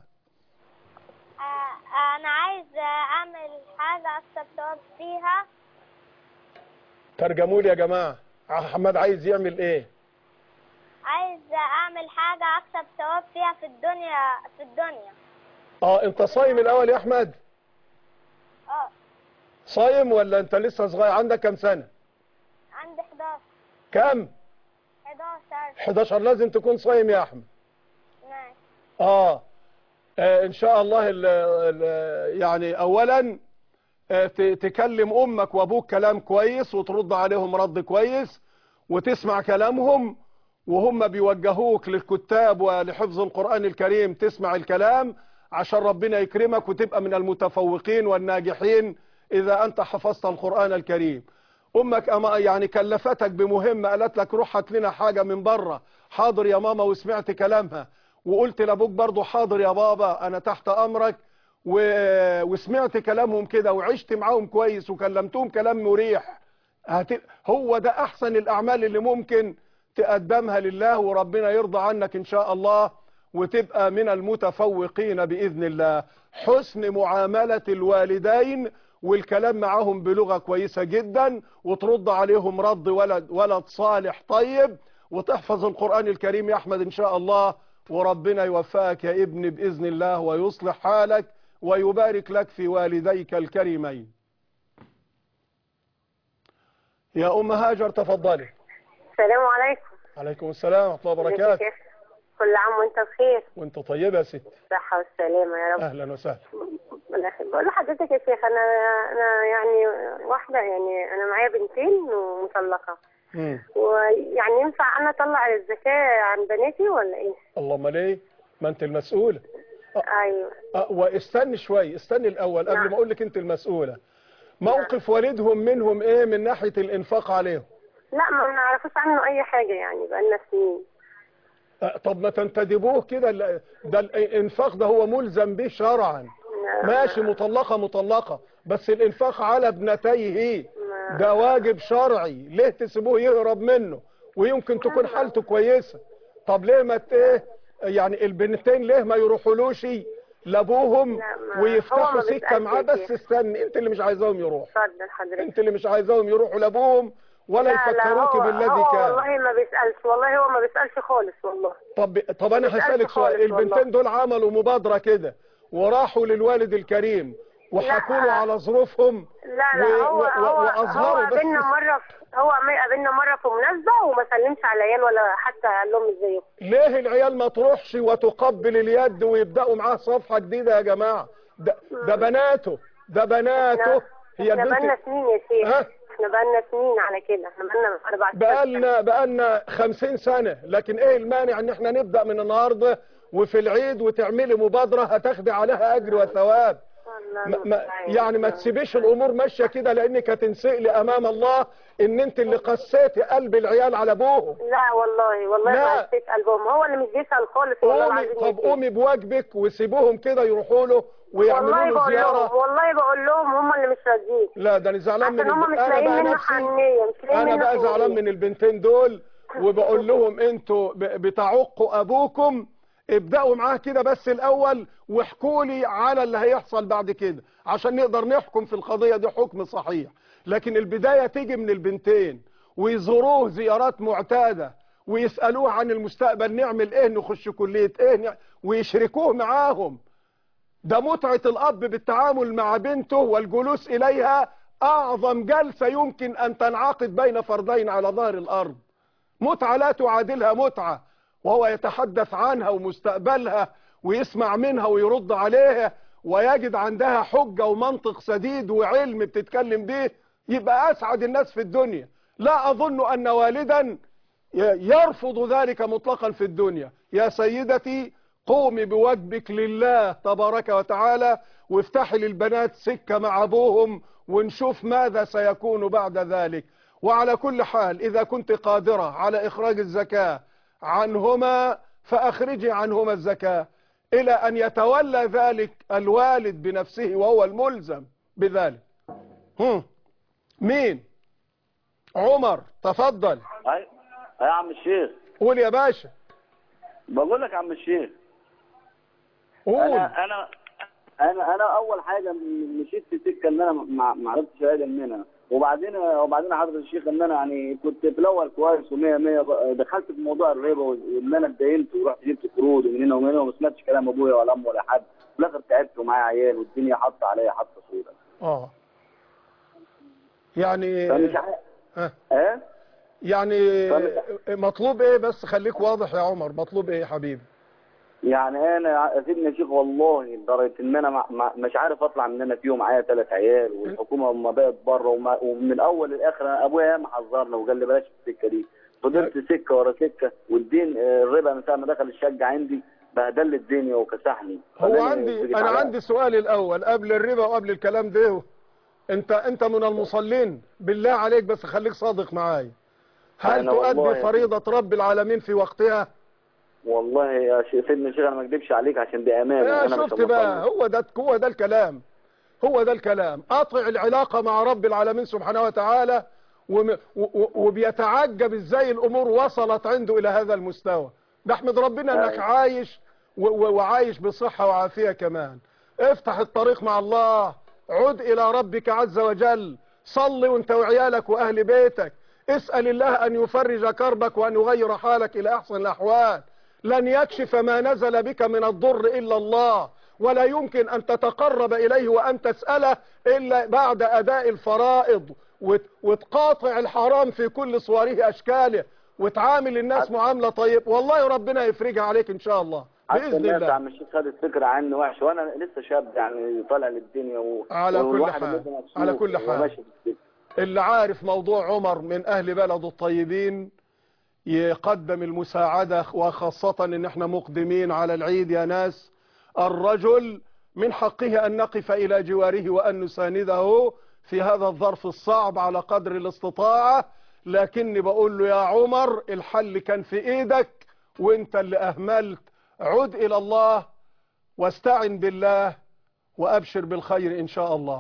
انا عايز اعمل حاجه اكسب ثواب فيها. ترجموا لي يا جماعه، احمد عايز يعمل ايه؟ عايز اعمل حاجه اكسب ثواب فيها في الدنيا في الدنيا اه انت صايم الاول يا احمد؟ اه صايم ولا انت لسه صغير؟ عندك كام سنه؟ عندي حداشر. كام؟ حداشر. حداشر. لازم تكون صايم يا احمد. ماشي. آه. اه ان شاء الله ال ال يعني اولا اه تكلم امك وابوك كلام كويس وترد عليهم رد كويس وتسمع كلامهم، وهم بيوجهوك للكتاب ولحفظ القرآن الكريم تسمع الكلام عشان ربنا يكرمك وتبقى من المتفوقين والناجحين إذا أنت حفظت القرآن الكريم. أمك أما يعني كلفتك بمهمة، قالت لك روح هات لنا حاجة من بره، حاضر يا ماما، وسمعت كلامها وقلت لأبوك برضو حاضر يا بابا أنا تحت أمرك، و... وسمعت كلامهم كده وعشت معاهم كويس وكلمتهم كلام مريح. هت... هو ده أحسن الأعمال اللي ممكن تقدمها لله وربنا يرضى عنك إن شاء الله وتبقى من المتفوقين بإذن الله. حسن معاملة الوالدين والكلام معهم بلغة كويسة جدا، وترد عليهم رد ولد ولد صالح طيب، وتحفظ القرآن الكريم يا أحمد إن شاء الله، وربنا يوفقك يا ابني بإذن الله ويصلح حالك ويبارك لك في والديك الكريمين. يا أم هاجر تفضلي. السلام عليكم. عليكم السلام ورحمة الله وبركاته. كل عام وانت بخير. وانت طيبة يا ست. صحة والسلامة يا رب. أهلا وسهلا. بقول لحضرتك يا شيخ، أنا أنا يعني واحدة، يعني أنا معايا بنتين ومطلقة. امم ويعني ينفع أنا أطلع الزكاة عن بناتي ولا إيه؟ اللهم ليه؟ ما أنت المسؤولة. ايوه. أه واستني شوي، استني الاول قبل نعم. ما اقول لك انت المسؤوله. موقف نعم. والدهم منهم ايه من ناحيه الانفاق عليهم؟ لا ما نعرفوش عنه اي حاجه، يعني بقالنا سنين. أه طب ما تنتدبوه كده، ده الانفاق ده هو ملزم به شرعا. نعم. ماشي، مطلقه مطلقه، بس الانفاق على ابنتيه نعم. ده واجب شرعي، ليه تسيبوه يهرب منه ويمكن تكون نعم. حالته كويسه؟ طب ليه ما ايه يعني البنتين ليه ما يروحولوش لابوهم ويفتحوا سكه معاه؟ بس استني، انت اللي مش عايزاهم يروحوا. اتفضل حضرتك. انت اللي مش عايزاهم يروحوا لابوهم ولا يفكروك بالذي كان. والله ما بيسالش، والله هو ما بيسالش خالص والله. طب طب انا هسالك سؤال، البنتين دول عملوا مبادره كده وراحوا للوالد الكريم وحكوا له على ظروفهم؟ لا لا هو هو هو قابلنا مره هو قابلنا مره في مناسبه وما سلمش على العيال ولا حتى قال لهم ازيكم. ليه العيال ما تروحش وتقبل اليد ويبداوا معاه صفحه جديده يا جماعه؟ ده, ده بناته، ده بناته. هي احنا بقالنا سنين يا شيخ. ها؟ احنا بقالنا سنين على كده، احنا بقالنا اربع سنين. بقالنا بقالنا خمسين سنه، لكن ايه المانع ان احنا نبدا من النهارده وفي العيد وتعملي مبادره هتاخدي عليها اجر وثواب؟ ما ما يعني ما تسيبيش الامور ماشيه كده، لانك هتنسئلي امام الله ان انت اللي قسيتي قلب العيال على ابوهم. لا والله والله ما قسيت قلبهم، هو اللي مش بيسال خالص والله العظيم. طب قومي بواجبك وسيبوهم كده يروحوا له ويعملوا له زياره. والله بقول لهم هم اللي مش راضيين. لا ده انا زعلان من هم مش لاقيين منه حنيه، مش لاقيين انا بقى زعلان من البنتين دول وبقول لهم انتوا بتعقوا ابوكم، ابدأوا معاه كده بس الأول واحكوا لي على اللي هيحصل بعد كده عشان نقدر نحكم في القضية دي حكم صحيح. لكن البداية تيجي من البنتين ويزوروه زيارات معتادة ويسألوه عن المستقبل، نعمل ايه، نخش كلية ايه، ويشركوه معاهم. ده متعة الأب بالتعامل مع بنته والجلوس إليها أعظم جلسة يمكن أن تنعقد بين فردين على ظهر الأرض. متعة لا تعادلها متعة، وهو يتحدث عنها ومستقبلها ويسمع منها ويرد عليها ويجد عندها حجة ومنطق سديد وعلم بتتكلم به، يبقى أسعد الناس في الدنيا. لا أظن أن والدا يرفض ذلك مطلقا في الدنيا. يا سيدتي قومي بواجبك لله تبارك وتعالى وافتحي للبنات سكة مع أبوهم ونشوف ماذا سيكون بعد ذلك. وعلى كل حال إذا كنت قادرة على إخراج الزكاة عنهما فأخرجي عنهما الزكاة إلى أن يتولى ذلك الوالد بنفسه وهو الملزم بذلك. هم. مين؟ عمر تفضل. أي يا عم الشيخ. قول يا باشا. بقول لك يا عم الشيخ، قول. أنا أنا أنا أنا أول حاجة مشيت في سكة إن أنا ما ما عرفتش أقدم منها، وبعدين وبعدين حضرة الشيخ ان انا يعني كنت في الاول كويس ومية مية، دخلت في موضوع الربا وان انا اتدينت ورحت جبت قروض ومن هنا ومن هنا وما سمعتش كلام ابويا ولا امي ولا حد، في الاخر تعبت ومعايا عيال والدنيا حاطه عليا حاطه سودا. اه يعني فمش عارف اه ايه يعني مطلوب ايه؟ بس خليك واضح يا عمر، مطلوب ايه يا حبيبي؟ يعني انا سيدنا شيخ والله لدرجه ان انا مش عارف اطلع من انا فيهم، معايا ثلاث عيال والحكومه ما بقت بره، ومن الاول للاخر انا ابويا ياما حذرنا وقال لي بلاش السكه دي، فضلت سكه ورا سكه، والدين الربا من ساعه ما دخل الشقه عندي بهدل الدنيا وكسحني. هو عندي انا عندي سؤال الاول قبل الربا وقبل الكلام ده، انت انت من المصلين بالله عليك بس خليك صادق معايا، هل تؤدي فريضه رب العالمين في وقتها؟ والله يا سيدنا الشيخ انا ما اكذبش عليك عشان دي امانه. يا انا شفت بقى، هو ده هو ده الكلام، هو ده الكلام. قاطع العلاقه مع رب العالمين سبحانه وتعالى وبيتعجب ازاي الامور وصلت عنده الى هذا المستوى. نحمد ربنا انك عايش وعايش بصحة وعافية كمان. افتح الطريق مع الله، عد إلى ربك عز وجل، صل وانت وعيالك وأهل بيتك، اسأل الله أن يفرج كربك وأن يغير حالك إلى أحسن الأحوال. لن يكشف ما نزل بك من الضر إلا الله، ولا يمكن أن تتقرب إليه وأن تسأله إلا بعد أداء الفرائض، وتقاطع الحرام في كل صوره أشكاله، وتعامل الناس معاملة طيب. والله ربنا يفرجها عليك إن شاء الله بإذن الله. عم الشيخ خد الفكرة عني وحش، وأنا لسه شاب يعني طالع للدنيا و... على كل حال على كل حال اللي عارف موضوع عمر من أهل بلده الطيبين يقدم المساعدة، وخاصة إن احنا مقدمين على العيد يا ناس. الرجل من حقه أن نقف إلى جواره وأن نسانده في هذا الظرف الصعب على قدر الاستطاعة، لكني بقول له يا عمر الحل كان في إيدك وانت اللي أهملت. عد إلى الله واستعن بالله وأبشر بالخير إن شاء الله.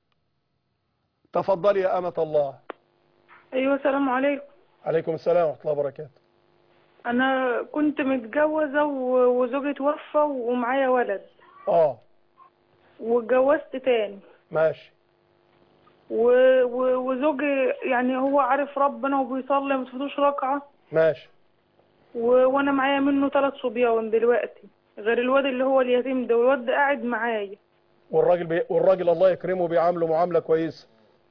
تفضلي يا أمة الله. أيوة السلام عليكم. عليكم السلام ورحمة الله وبركاته. أنا كنت متجوزة وزوجي توفى ومعايا ولد. اه واتجوزت تاني. ماشي. و... و... وزوجي يعني هو عارف ربنا وبيصلي ما تفوتوش ركعة. ماشي. و... وانا معايا منه ثلاث صبيان دلوقتي غير الواد اللي هو اليتيم ده، والواد ده قاعد معايا. والراجل بي... والراجل الله يكرمه بيعامله معاملة كويسة.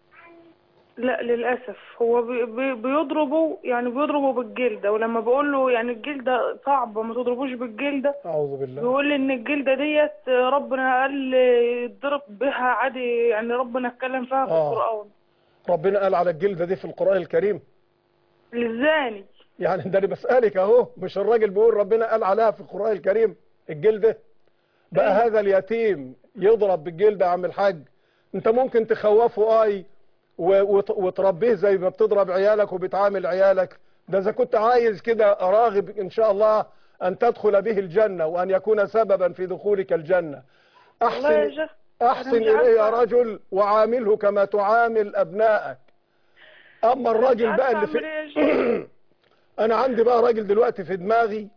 لا للأسف هو بي... بي... بيضربه يعني بيضربه بالجلدة، ولما بقول له يعني الجلدة صعبة ما تضربوش بالجلدة أعوذ بالله بيقول لي إن الجلدة ديت ربنا قال يضرب بها عادي، يعني ربنا اتكلم فيها في آه. القرآن. ربنا قال على الجلدة دي في القرآن الكريم؟ للزاني يعني ده اللي بسألك أهو، مش الراجل بيقول ربنا قال عليها في القرآن الكريم الجلدة؟ بقى إيه؟ هذا اليتيم يضرب بالجلدة يا عم الحاج؟ أنت ممكن تخوفه آي وتربيه زي ما بتضرب عيالك وبتعامل عيالك. ده إذا كنت عايز كده راغب إن شاء الله أن تدخل به الجنة وأن يكون سببا في دخولك الجنة. أحسن, أحسن إليه يا رجل وعامله كما تعامل أبنائك. أما الراجل بقى اللي في أنا عندي بقى راجل دلوقتي في دماغي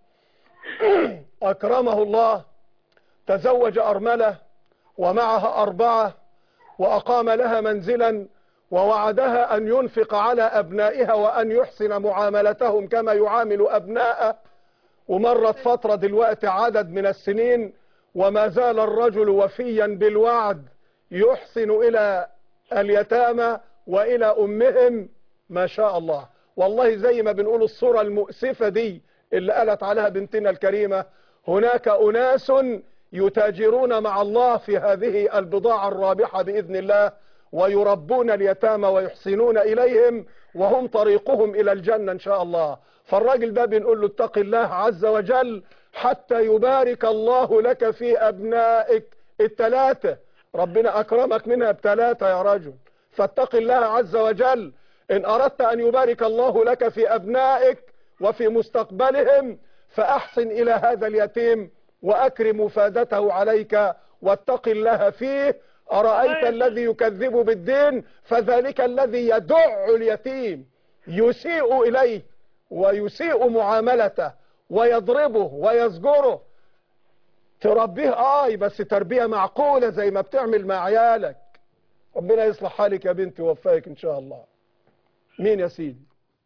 أكرمه الله، تزوج أرملة ومعها أربعة وأقام لها منزلا ووعدها أن ينفق على أبنائها وأن يحسن معاملتهم كما يعامل أبناءه. ومرت فترة دلوقتي عدد من السنين وما زال الرجل وفيا بالوعد، يحسن إلى اليتامى وإلى أمهم ما شاء الله. والله زي ما بنقول الصورة المؤسفة دي اللي قالت عليها بنتنا الكريمة، هناك أناس يتاجرون مع الله في هذه البضاعة الرابحة بإذن الله، ويربون اليتامى ويحسنون إليهم، وهم طريقهم إلى الجنة إن شاء الله. فالراجل ده بنقول له اتق الله عز وجل حتى يبارك الله لك في أبنائك الثلاثة. ربنا أكرمك منها بثلاثة يا رجل، فاتق الله عز وجل. إن أردت أن يبارك الله لك في أبنائك وفي مستقبلهم فأحسن إلى هذا اليتيم وأكرم مفادته عليك واتق الله فيه. أرأيت الذي يكذب بالدين فذلك الذي يدع اليتيم، يسيء إليه ويسيء معاملته ويضربه ويزجره. تربيه آي بس تربية معقولة زي ما بتعمل مع عيالك. ربنا يصلح حالك يا بنتي ووفقك إن شاء الله. مين يا سيدي؟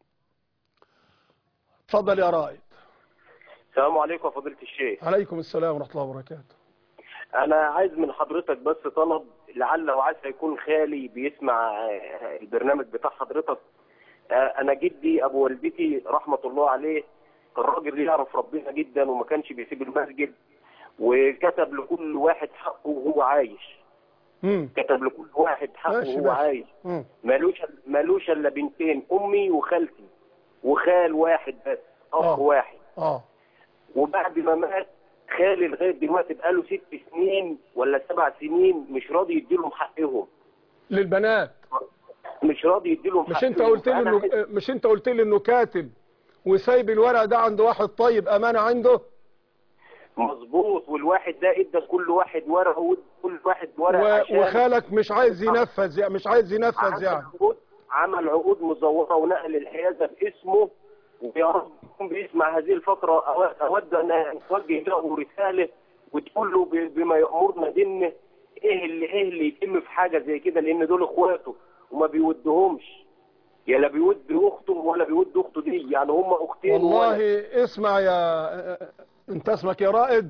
اتفضل يا رائد. السلام عليكم يا فضيلة الشيخ. عليكم السلام ورحمة الله وبركاته. أنا عايز من حضرتك بس طلب، لعل وعسى يكون خالي بيسمع البرنامج بتاع حضرتك. أنا جدي أبو والدتي رحمة الله عليه الراجل يعرف ربنا جدا وما كانش بيسيب المسجد، وكتب لكل واحد حقه وهو عايش. مم. كتب لكل واحد حقه وهو عايش. مالوش مالوش الا بنتين، امي وخالتي وخال واحد بس، اخ آه. واحد. اه وبعد ما مات خالي لغايه دلوقتي بقاله ست سنين ولا سبع سنين مش راضي يديلهم حقهم. للبنات مش راضي يديلهم حقهم. مش انت قلت لي انه مش انت قلت لي انه كاتب وسايب الورق ده عند واحد طيب امانه عنده؟ مظبوط. والواحد ده ادى كل واحد ورقه وكل واحد ورقه و... عشان وخالك مش عايز ينفذ يعني مش عايز ينفذ يعني عقود عمل عقود مزوره ونقل الحيازه باسمه. ويا رب يكون بيسمع هذه الفتره أود- اود ان اوجه له رساله وتقول له ب- بما يامرنا دينه ايه اللي ايه اللي يتم في حاجه زي كده، لان دول اخواته وما بيودهمش، يا لا بيود اخته ولا بيود اخته دي، يعني هم اختين والله وولد. اسمع يا انت اسمك يا رائد،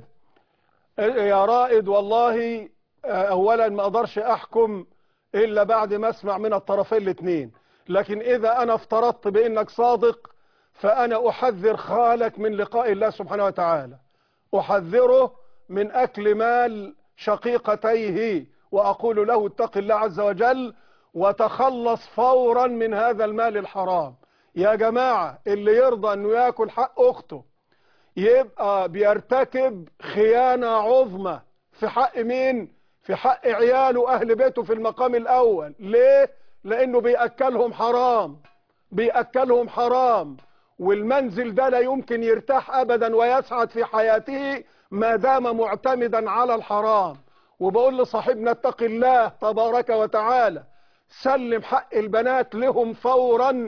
يا رائد والله اولا ما اقدرش احكم الا بعد ما اسمع من الطرفين الاثنين، لكن اذا انا افترضت بانك صادق فانا احذر خالك من لقاء الله سبحانه وتعالى، احذره من اكل مال شقيقتيه، واقول له اتق الله عز وجل وتخلص فورا من هذا المال الحرام. يا جماعة اللي يرضى انه ياكل حق اخته يبقى بيرتكب خيانة عظمى في حق مين؟ في حق عياله اهل بيته في المقام الاول. ليه؟ لانه بيأكلهم حرام، بيأكلهم حرام، والمنزل ده لا يمكن يرتاح ابدا ويسعد في حياته ما دام معتمدا على الحرام. وبقول لصاحبنا اتق الله تبارك وتعالى، سلم حق البنات لهم فورا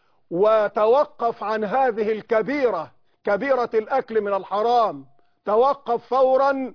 وتوقف عن هذه الكبيرة، كبيرة الأكل من الحرام، توقف فورا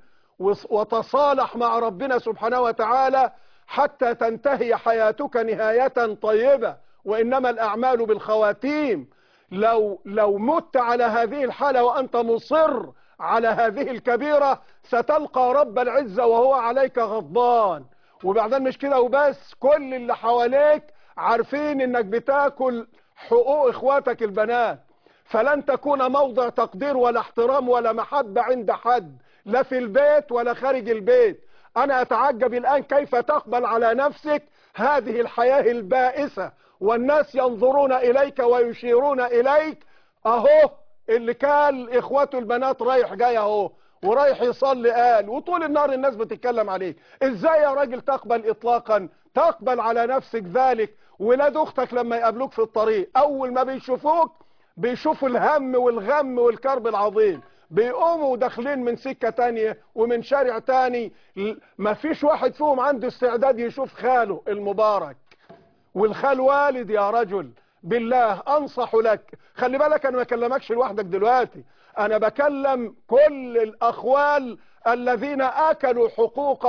وتصالح مع ربنا سبحانه وتعالى حتى تنتهي حياتك نهاية طيبة، وإنما الأعمال بالخواتيم. لو, لو مت على هذه الحالة وأنت مصر على هذه الكبيرة ستلقى رب العزة وهو عليك غضبان. وبعدين مش كده وبس، كل اللي حواليك عارفين انك بتاكل حقوق اخواتك البنات، فلن تكون موضع تقدير ولا احترام ولا محبة عند حد، لا في البيت ولا خارج البيت. انا اتعجب الان كيف تقبل على نفسك هذه الحياة البائسة والناس ينظرون اليك ويشيرون اليك. اهو اللي كان اخواته البنات رايح جاي اهو ورايح يصلي قال، وطول النهار الناس بتتكلم عليك. ازاي يا راجل تقبل اطلاقا؟ تقبل على نفسك ذلك. ولاد اختك لما يقابلوك في الطريق اول ما بيشوفوك بيشوفوا الهم والغم والكرب العظيم، بيقوموا داخلين من سكة تانية ومن شارع تاني. ما فيش واحد فيهم عنده استعداد يشوف خاله المبارك، والخال والد. يا رجل بالله انصح لك، خلي بالك انا ما بكلمكش لوحدك دلوقتي، انا بكلم كل الاخوال الذين اكلوا حقوق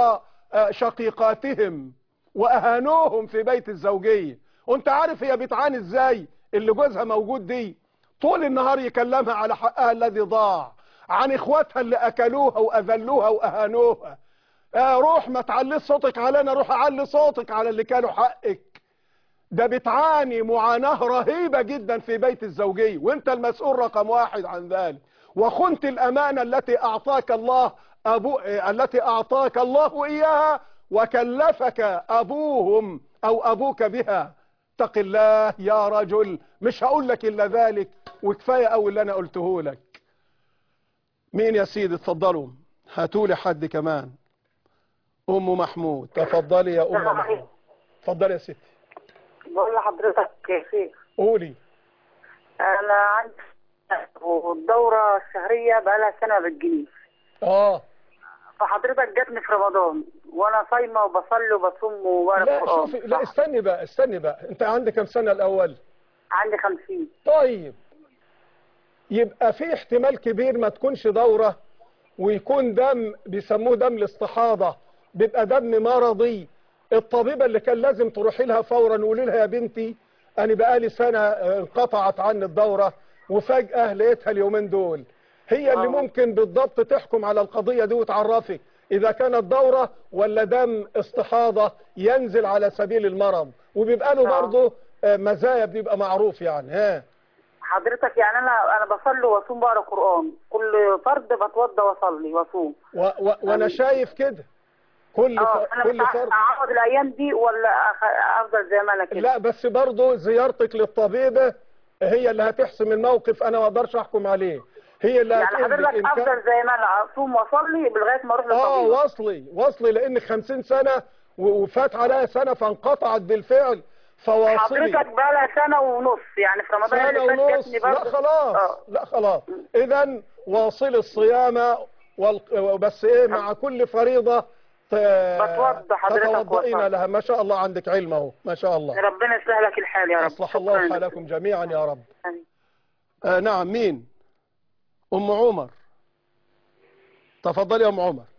شقيقاتهم واهانوهم في بيت الزوجية. وانت عارف هي بتعاني ازاي؟ اللي جوزها موجود دي طول النهار يكلمها على حقها الذي ضاع، عن اخواتها اللي اكلوها واذلوها واهانوها. آه روح ما تعلي صوتك علينا، روح اعلي صوتك على اللي كانوا حقك. ده بتعاني معاناة رهيبة جدا في بيت الزوجية، وانت المسؤول رقم واحد عن ذلك. وخنت الامانة التي اعطاك الله أبو... التي اعطاك الله اياها وكلفك ابوهم او ابوك بها. اتق الله يا رجل، مش هقول لك الا ذلك وكفاية او اللي انا قلته لك. مين يا سيدي؟ اتفضلوا هاتوا لي حد كمان. ام محمود تفضلي يا ام محمود. اتفضلي يا ستي. بقول لحضرتك يا شيخ، قولي. انا عندي والدوره الشهريه بقالها سنه بالجنيه. اه فحضرتك جاتني في رمضان وانا صايمه وبصلي وبصوم وبقرا لا القران. شوفي، لا استني بقى استني بقى، انت عندك كم سنه الاول؟ عندي خمسين. طيب يبقى في احتمال كبير ما تكونش دوره ويكون دم بيسموه دم الاستحاضه، بيبقى دم مرضي. الطبيبه اللي كان لازم تروحي لها فورا وقولي لها يا بنتي انا بقالي سنه انقطعت عني الدوره وفجاه لقيتها اليومين دول، هي اللي ممكن بالضبط تحكم على القضيه دي وتعرفك اذا كانت دوره ولا دم استحاضه ينزل على سبيل المرض، وبيبقى له برضه مزايا بيبقى معروف يعني. ها حضرتك يعني انا انا بصلي واصوم بقرا قران، كل فرض بتوضى واصلي واصوم. و و وانا شايف كده كل اه ف... انا كل فرد اعوض الايام دي ولا أخ... افضل زي ما انا كده؟ لا بس برضه زيارتك للطبيبه هي اللي هتحسم الموقف، انا ما اقدرش احكم عليه. هي اللي يعني حضرتك افضل زي ما انا اصوم واصلي لغايه ما اروح للطبيب. اه واصلي واصلي لانك خمسين سنه وفات عليها سنه فانقطعت بالفعل، فواصلي. حضرتك بقى لها سنه ونص يعني في رمضان سنه اللي فات ونص. جاتني لا برضه. خلاص آه. لا خلاص اذا واصلي الصيام وال... بس ايه مع كل فريضه ت... بتوضى حضرتك تتوضئين لها. ما شاء الله عندك علم اهو ما شاء الله. ربنا يصلح لك الحال يا رب. اصلح الله حالكم جميعا يا رب. آه نعم، مين؟ أم عمر. تفضلي يا أم عمر.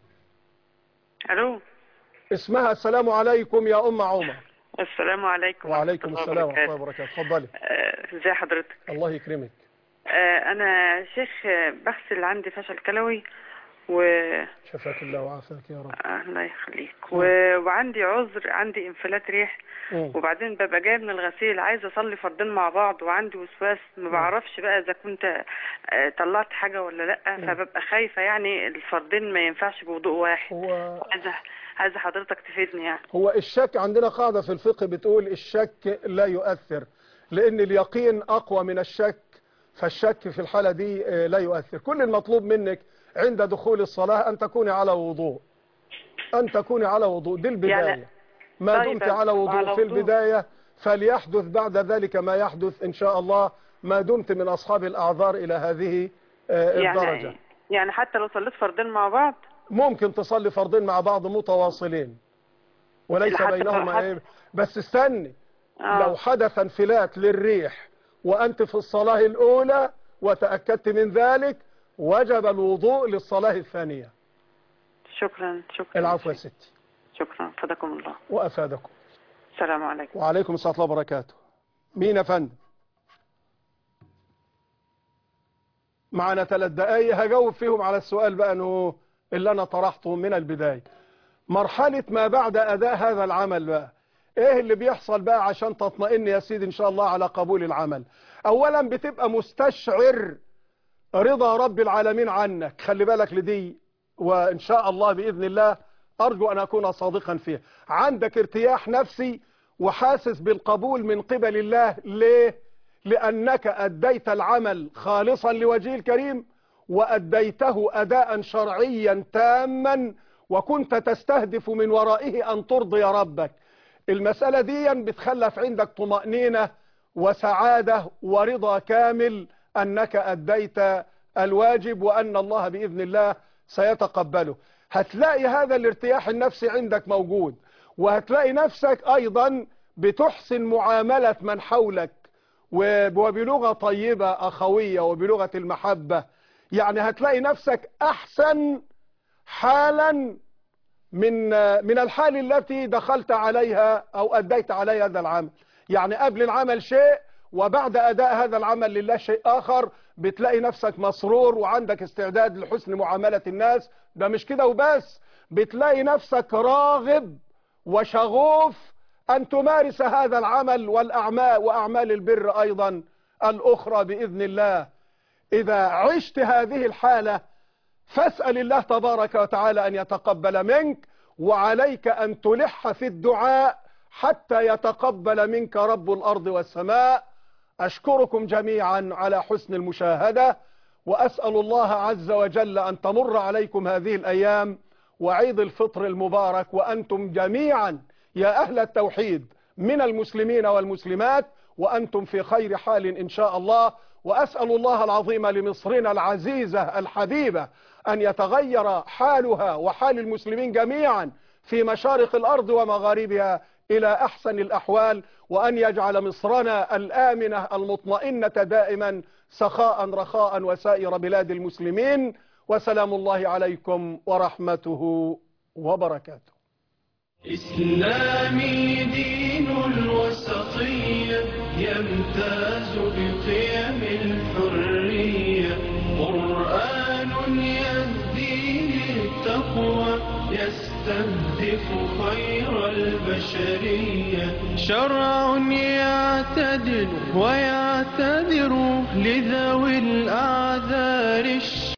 الو. اسمها السلام عليكم يا أم عمر. السلام عليكم. وعليكم السلام ورحمة الله وبركاته. اتفضلي. ازي حضرتك؟ الله يكرمك. آه انا شيخ بغسل، عندي فشل كلوي و شفاك الله وعافاك يا رب. الله يخليك. و... وعندي عذر، عندي انفلات ريح. مم. وبعدين ببقى جاي من الغسيل عايزه اصلي فردين مع بعض، وعندي وسواس ما بعرفش بقى اذا كنت طلعت حاجه ولا لا. مم. فببقى خايفه يعني الفردين ما ينفعش بوضوء واحد. هو عايزه عايزه حضرتك تفيدني يعني. هو الشك عندنا قاعده في الفقه بتقول الشك لا يؤثر، لان اليقين اقوى من الشك، فالشك في الحاله دي لا يؤثر. كل المطلوب منك عند دخول الصلاة أن تكوني على وضوء، أن تكوني على وضوء، دي البداية. يعني ما دمت على وضوء على في وضوء. البداية فليحدث بعد ذلك ما يحدث إن شاء الله، ما دمت من أصحاب الأعذار إلى هذه الدرجة. يعني, يعني حتى لو صليت فردين مع بعض ممكن تصلي فردين مع بعض متواصلين وليس بينهما إيه، بس استني. آه. لو حدث انفلات للريح وأنت في الصلاة الأولى وتأكدت من ذلك وجب الوضوء للصلاة الثانية. شكرا شكرا. العفو يا ستي. شكرا، فدكم الله وأفادكم. السلام عليكم. وعليكم السلام ورحمة الله وبركاته. مين يا فندم؟ معنا ثلاث دقايق هجاوب فيهم على السؤال بقى انه اللي انا طرحته من البداية. مرحلة ما بعد أداء هذا العمل بقى، ايه اللي بيحصل بقى عشان تطمئن يا سيدي ان شاء الله على قبول العمل؟ اولا بتبقى مستشعر رضا رب العالمين عنك، خلي بالك لدي، وإن شاء الله بإذن الله أرجو أن أكون صادقا فيها. عندك ارتياح نفسي وحاسس بالقبول من قبل الله. ليه؟ لأنك أديت العمل خالصا لوجهه الكريم، وأديته أداء شرعيا تاما، وكنت تستهدف من ورائه أن ترضي ربك. المسألة دي بتخلف عندك طمأنينة وسعادة ورضا كامل أنك أديت الواجب وأن الله بإذن الله سيتقبله. هتلاقي هذا الارتياح النفسي عندك موجود، وهتلاقي نفسك أيضا بتحسن معاملة من حولك وبلغة طيبة أخوية وبلغة المحبة. يعني هتلاقي نفسك أحسن حالا من من الحال التي دخلت عليها أو أديت عليها هذا العمل. يعني قبل العمل شيء وبعد أداء هذا العمل لله شيء آخر، بتلاقي نفسك مسرور وعندك استعداد لحسن معاملة الناس. ده مش كده وبس، بتلاقي نفسك راغب وشغوف أن تمارس هذا العمل والأعمال وأعمال البر أيضا الأخرى بإذن الله. إذا عشت هذه الحالة فاسأل الله تبارك وتعالى أن يتقبل منك، وعليك أن تلح في الدعاء حتى يتقبل منك رب الأرض والسماء. أشكركم جميعا على حسن المشاهدة، وأسأل الله عز وجل أن تمر عليكم هذه الأيام وعيد الفطر المبارك وأنتم جميعا يا أهل التوحيد من المسلمين والمسلمات وأنتم في خير حال إن شاء الله. وأسأل الله العظيم لمصرنا العزيزة الحبيبة أن يتغير حالها وحال المسلمين جميعا في مشارق الأرض ومغاربها إلى أحسن الأحوال، وأن يجعل مصرنا الآمنة المطمئنة دائما سخاء رخاء وسائر بلاد المسلمين. وسلام الله عليكم ورحمته وبركاته. إسلامي دين الوسطية يمتاز بقيم الحرية، قرآن يهدي للتقوى يستهدف خير البشرية، شرع يعتدل ويعتذر لذوي الأعذار.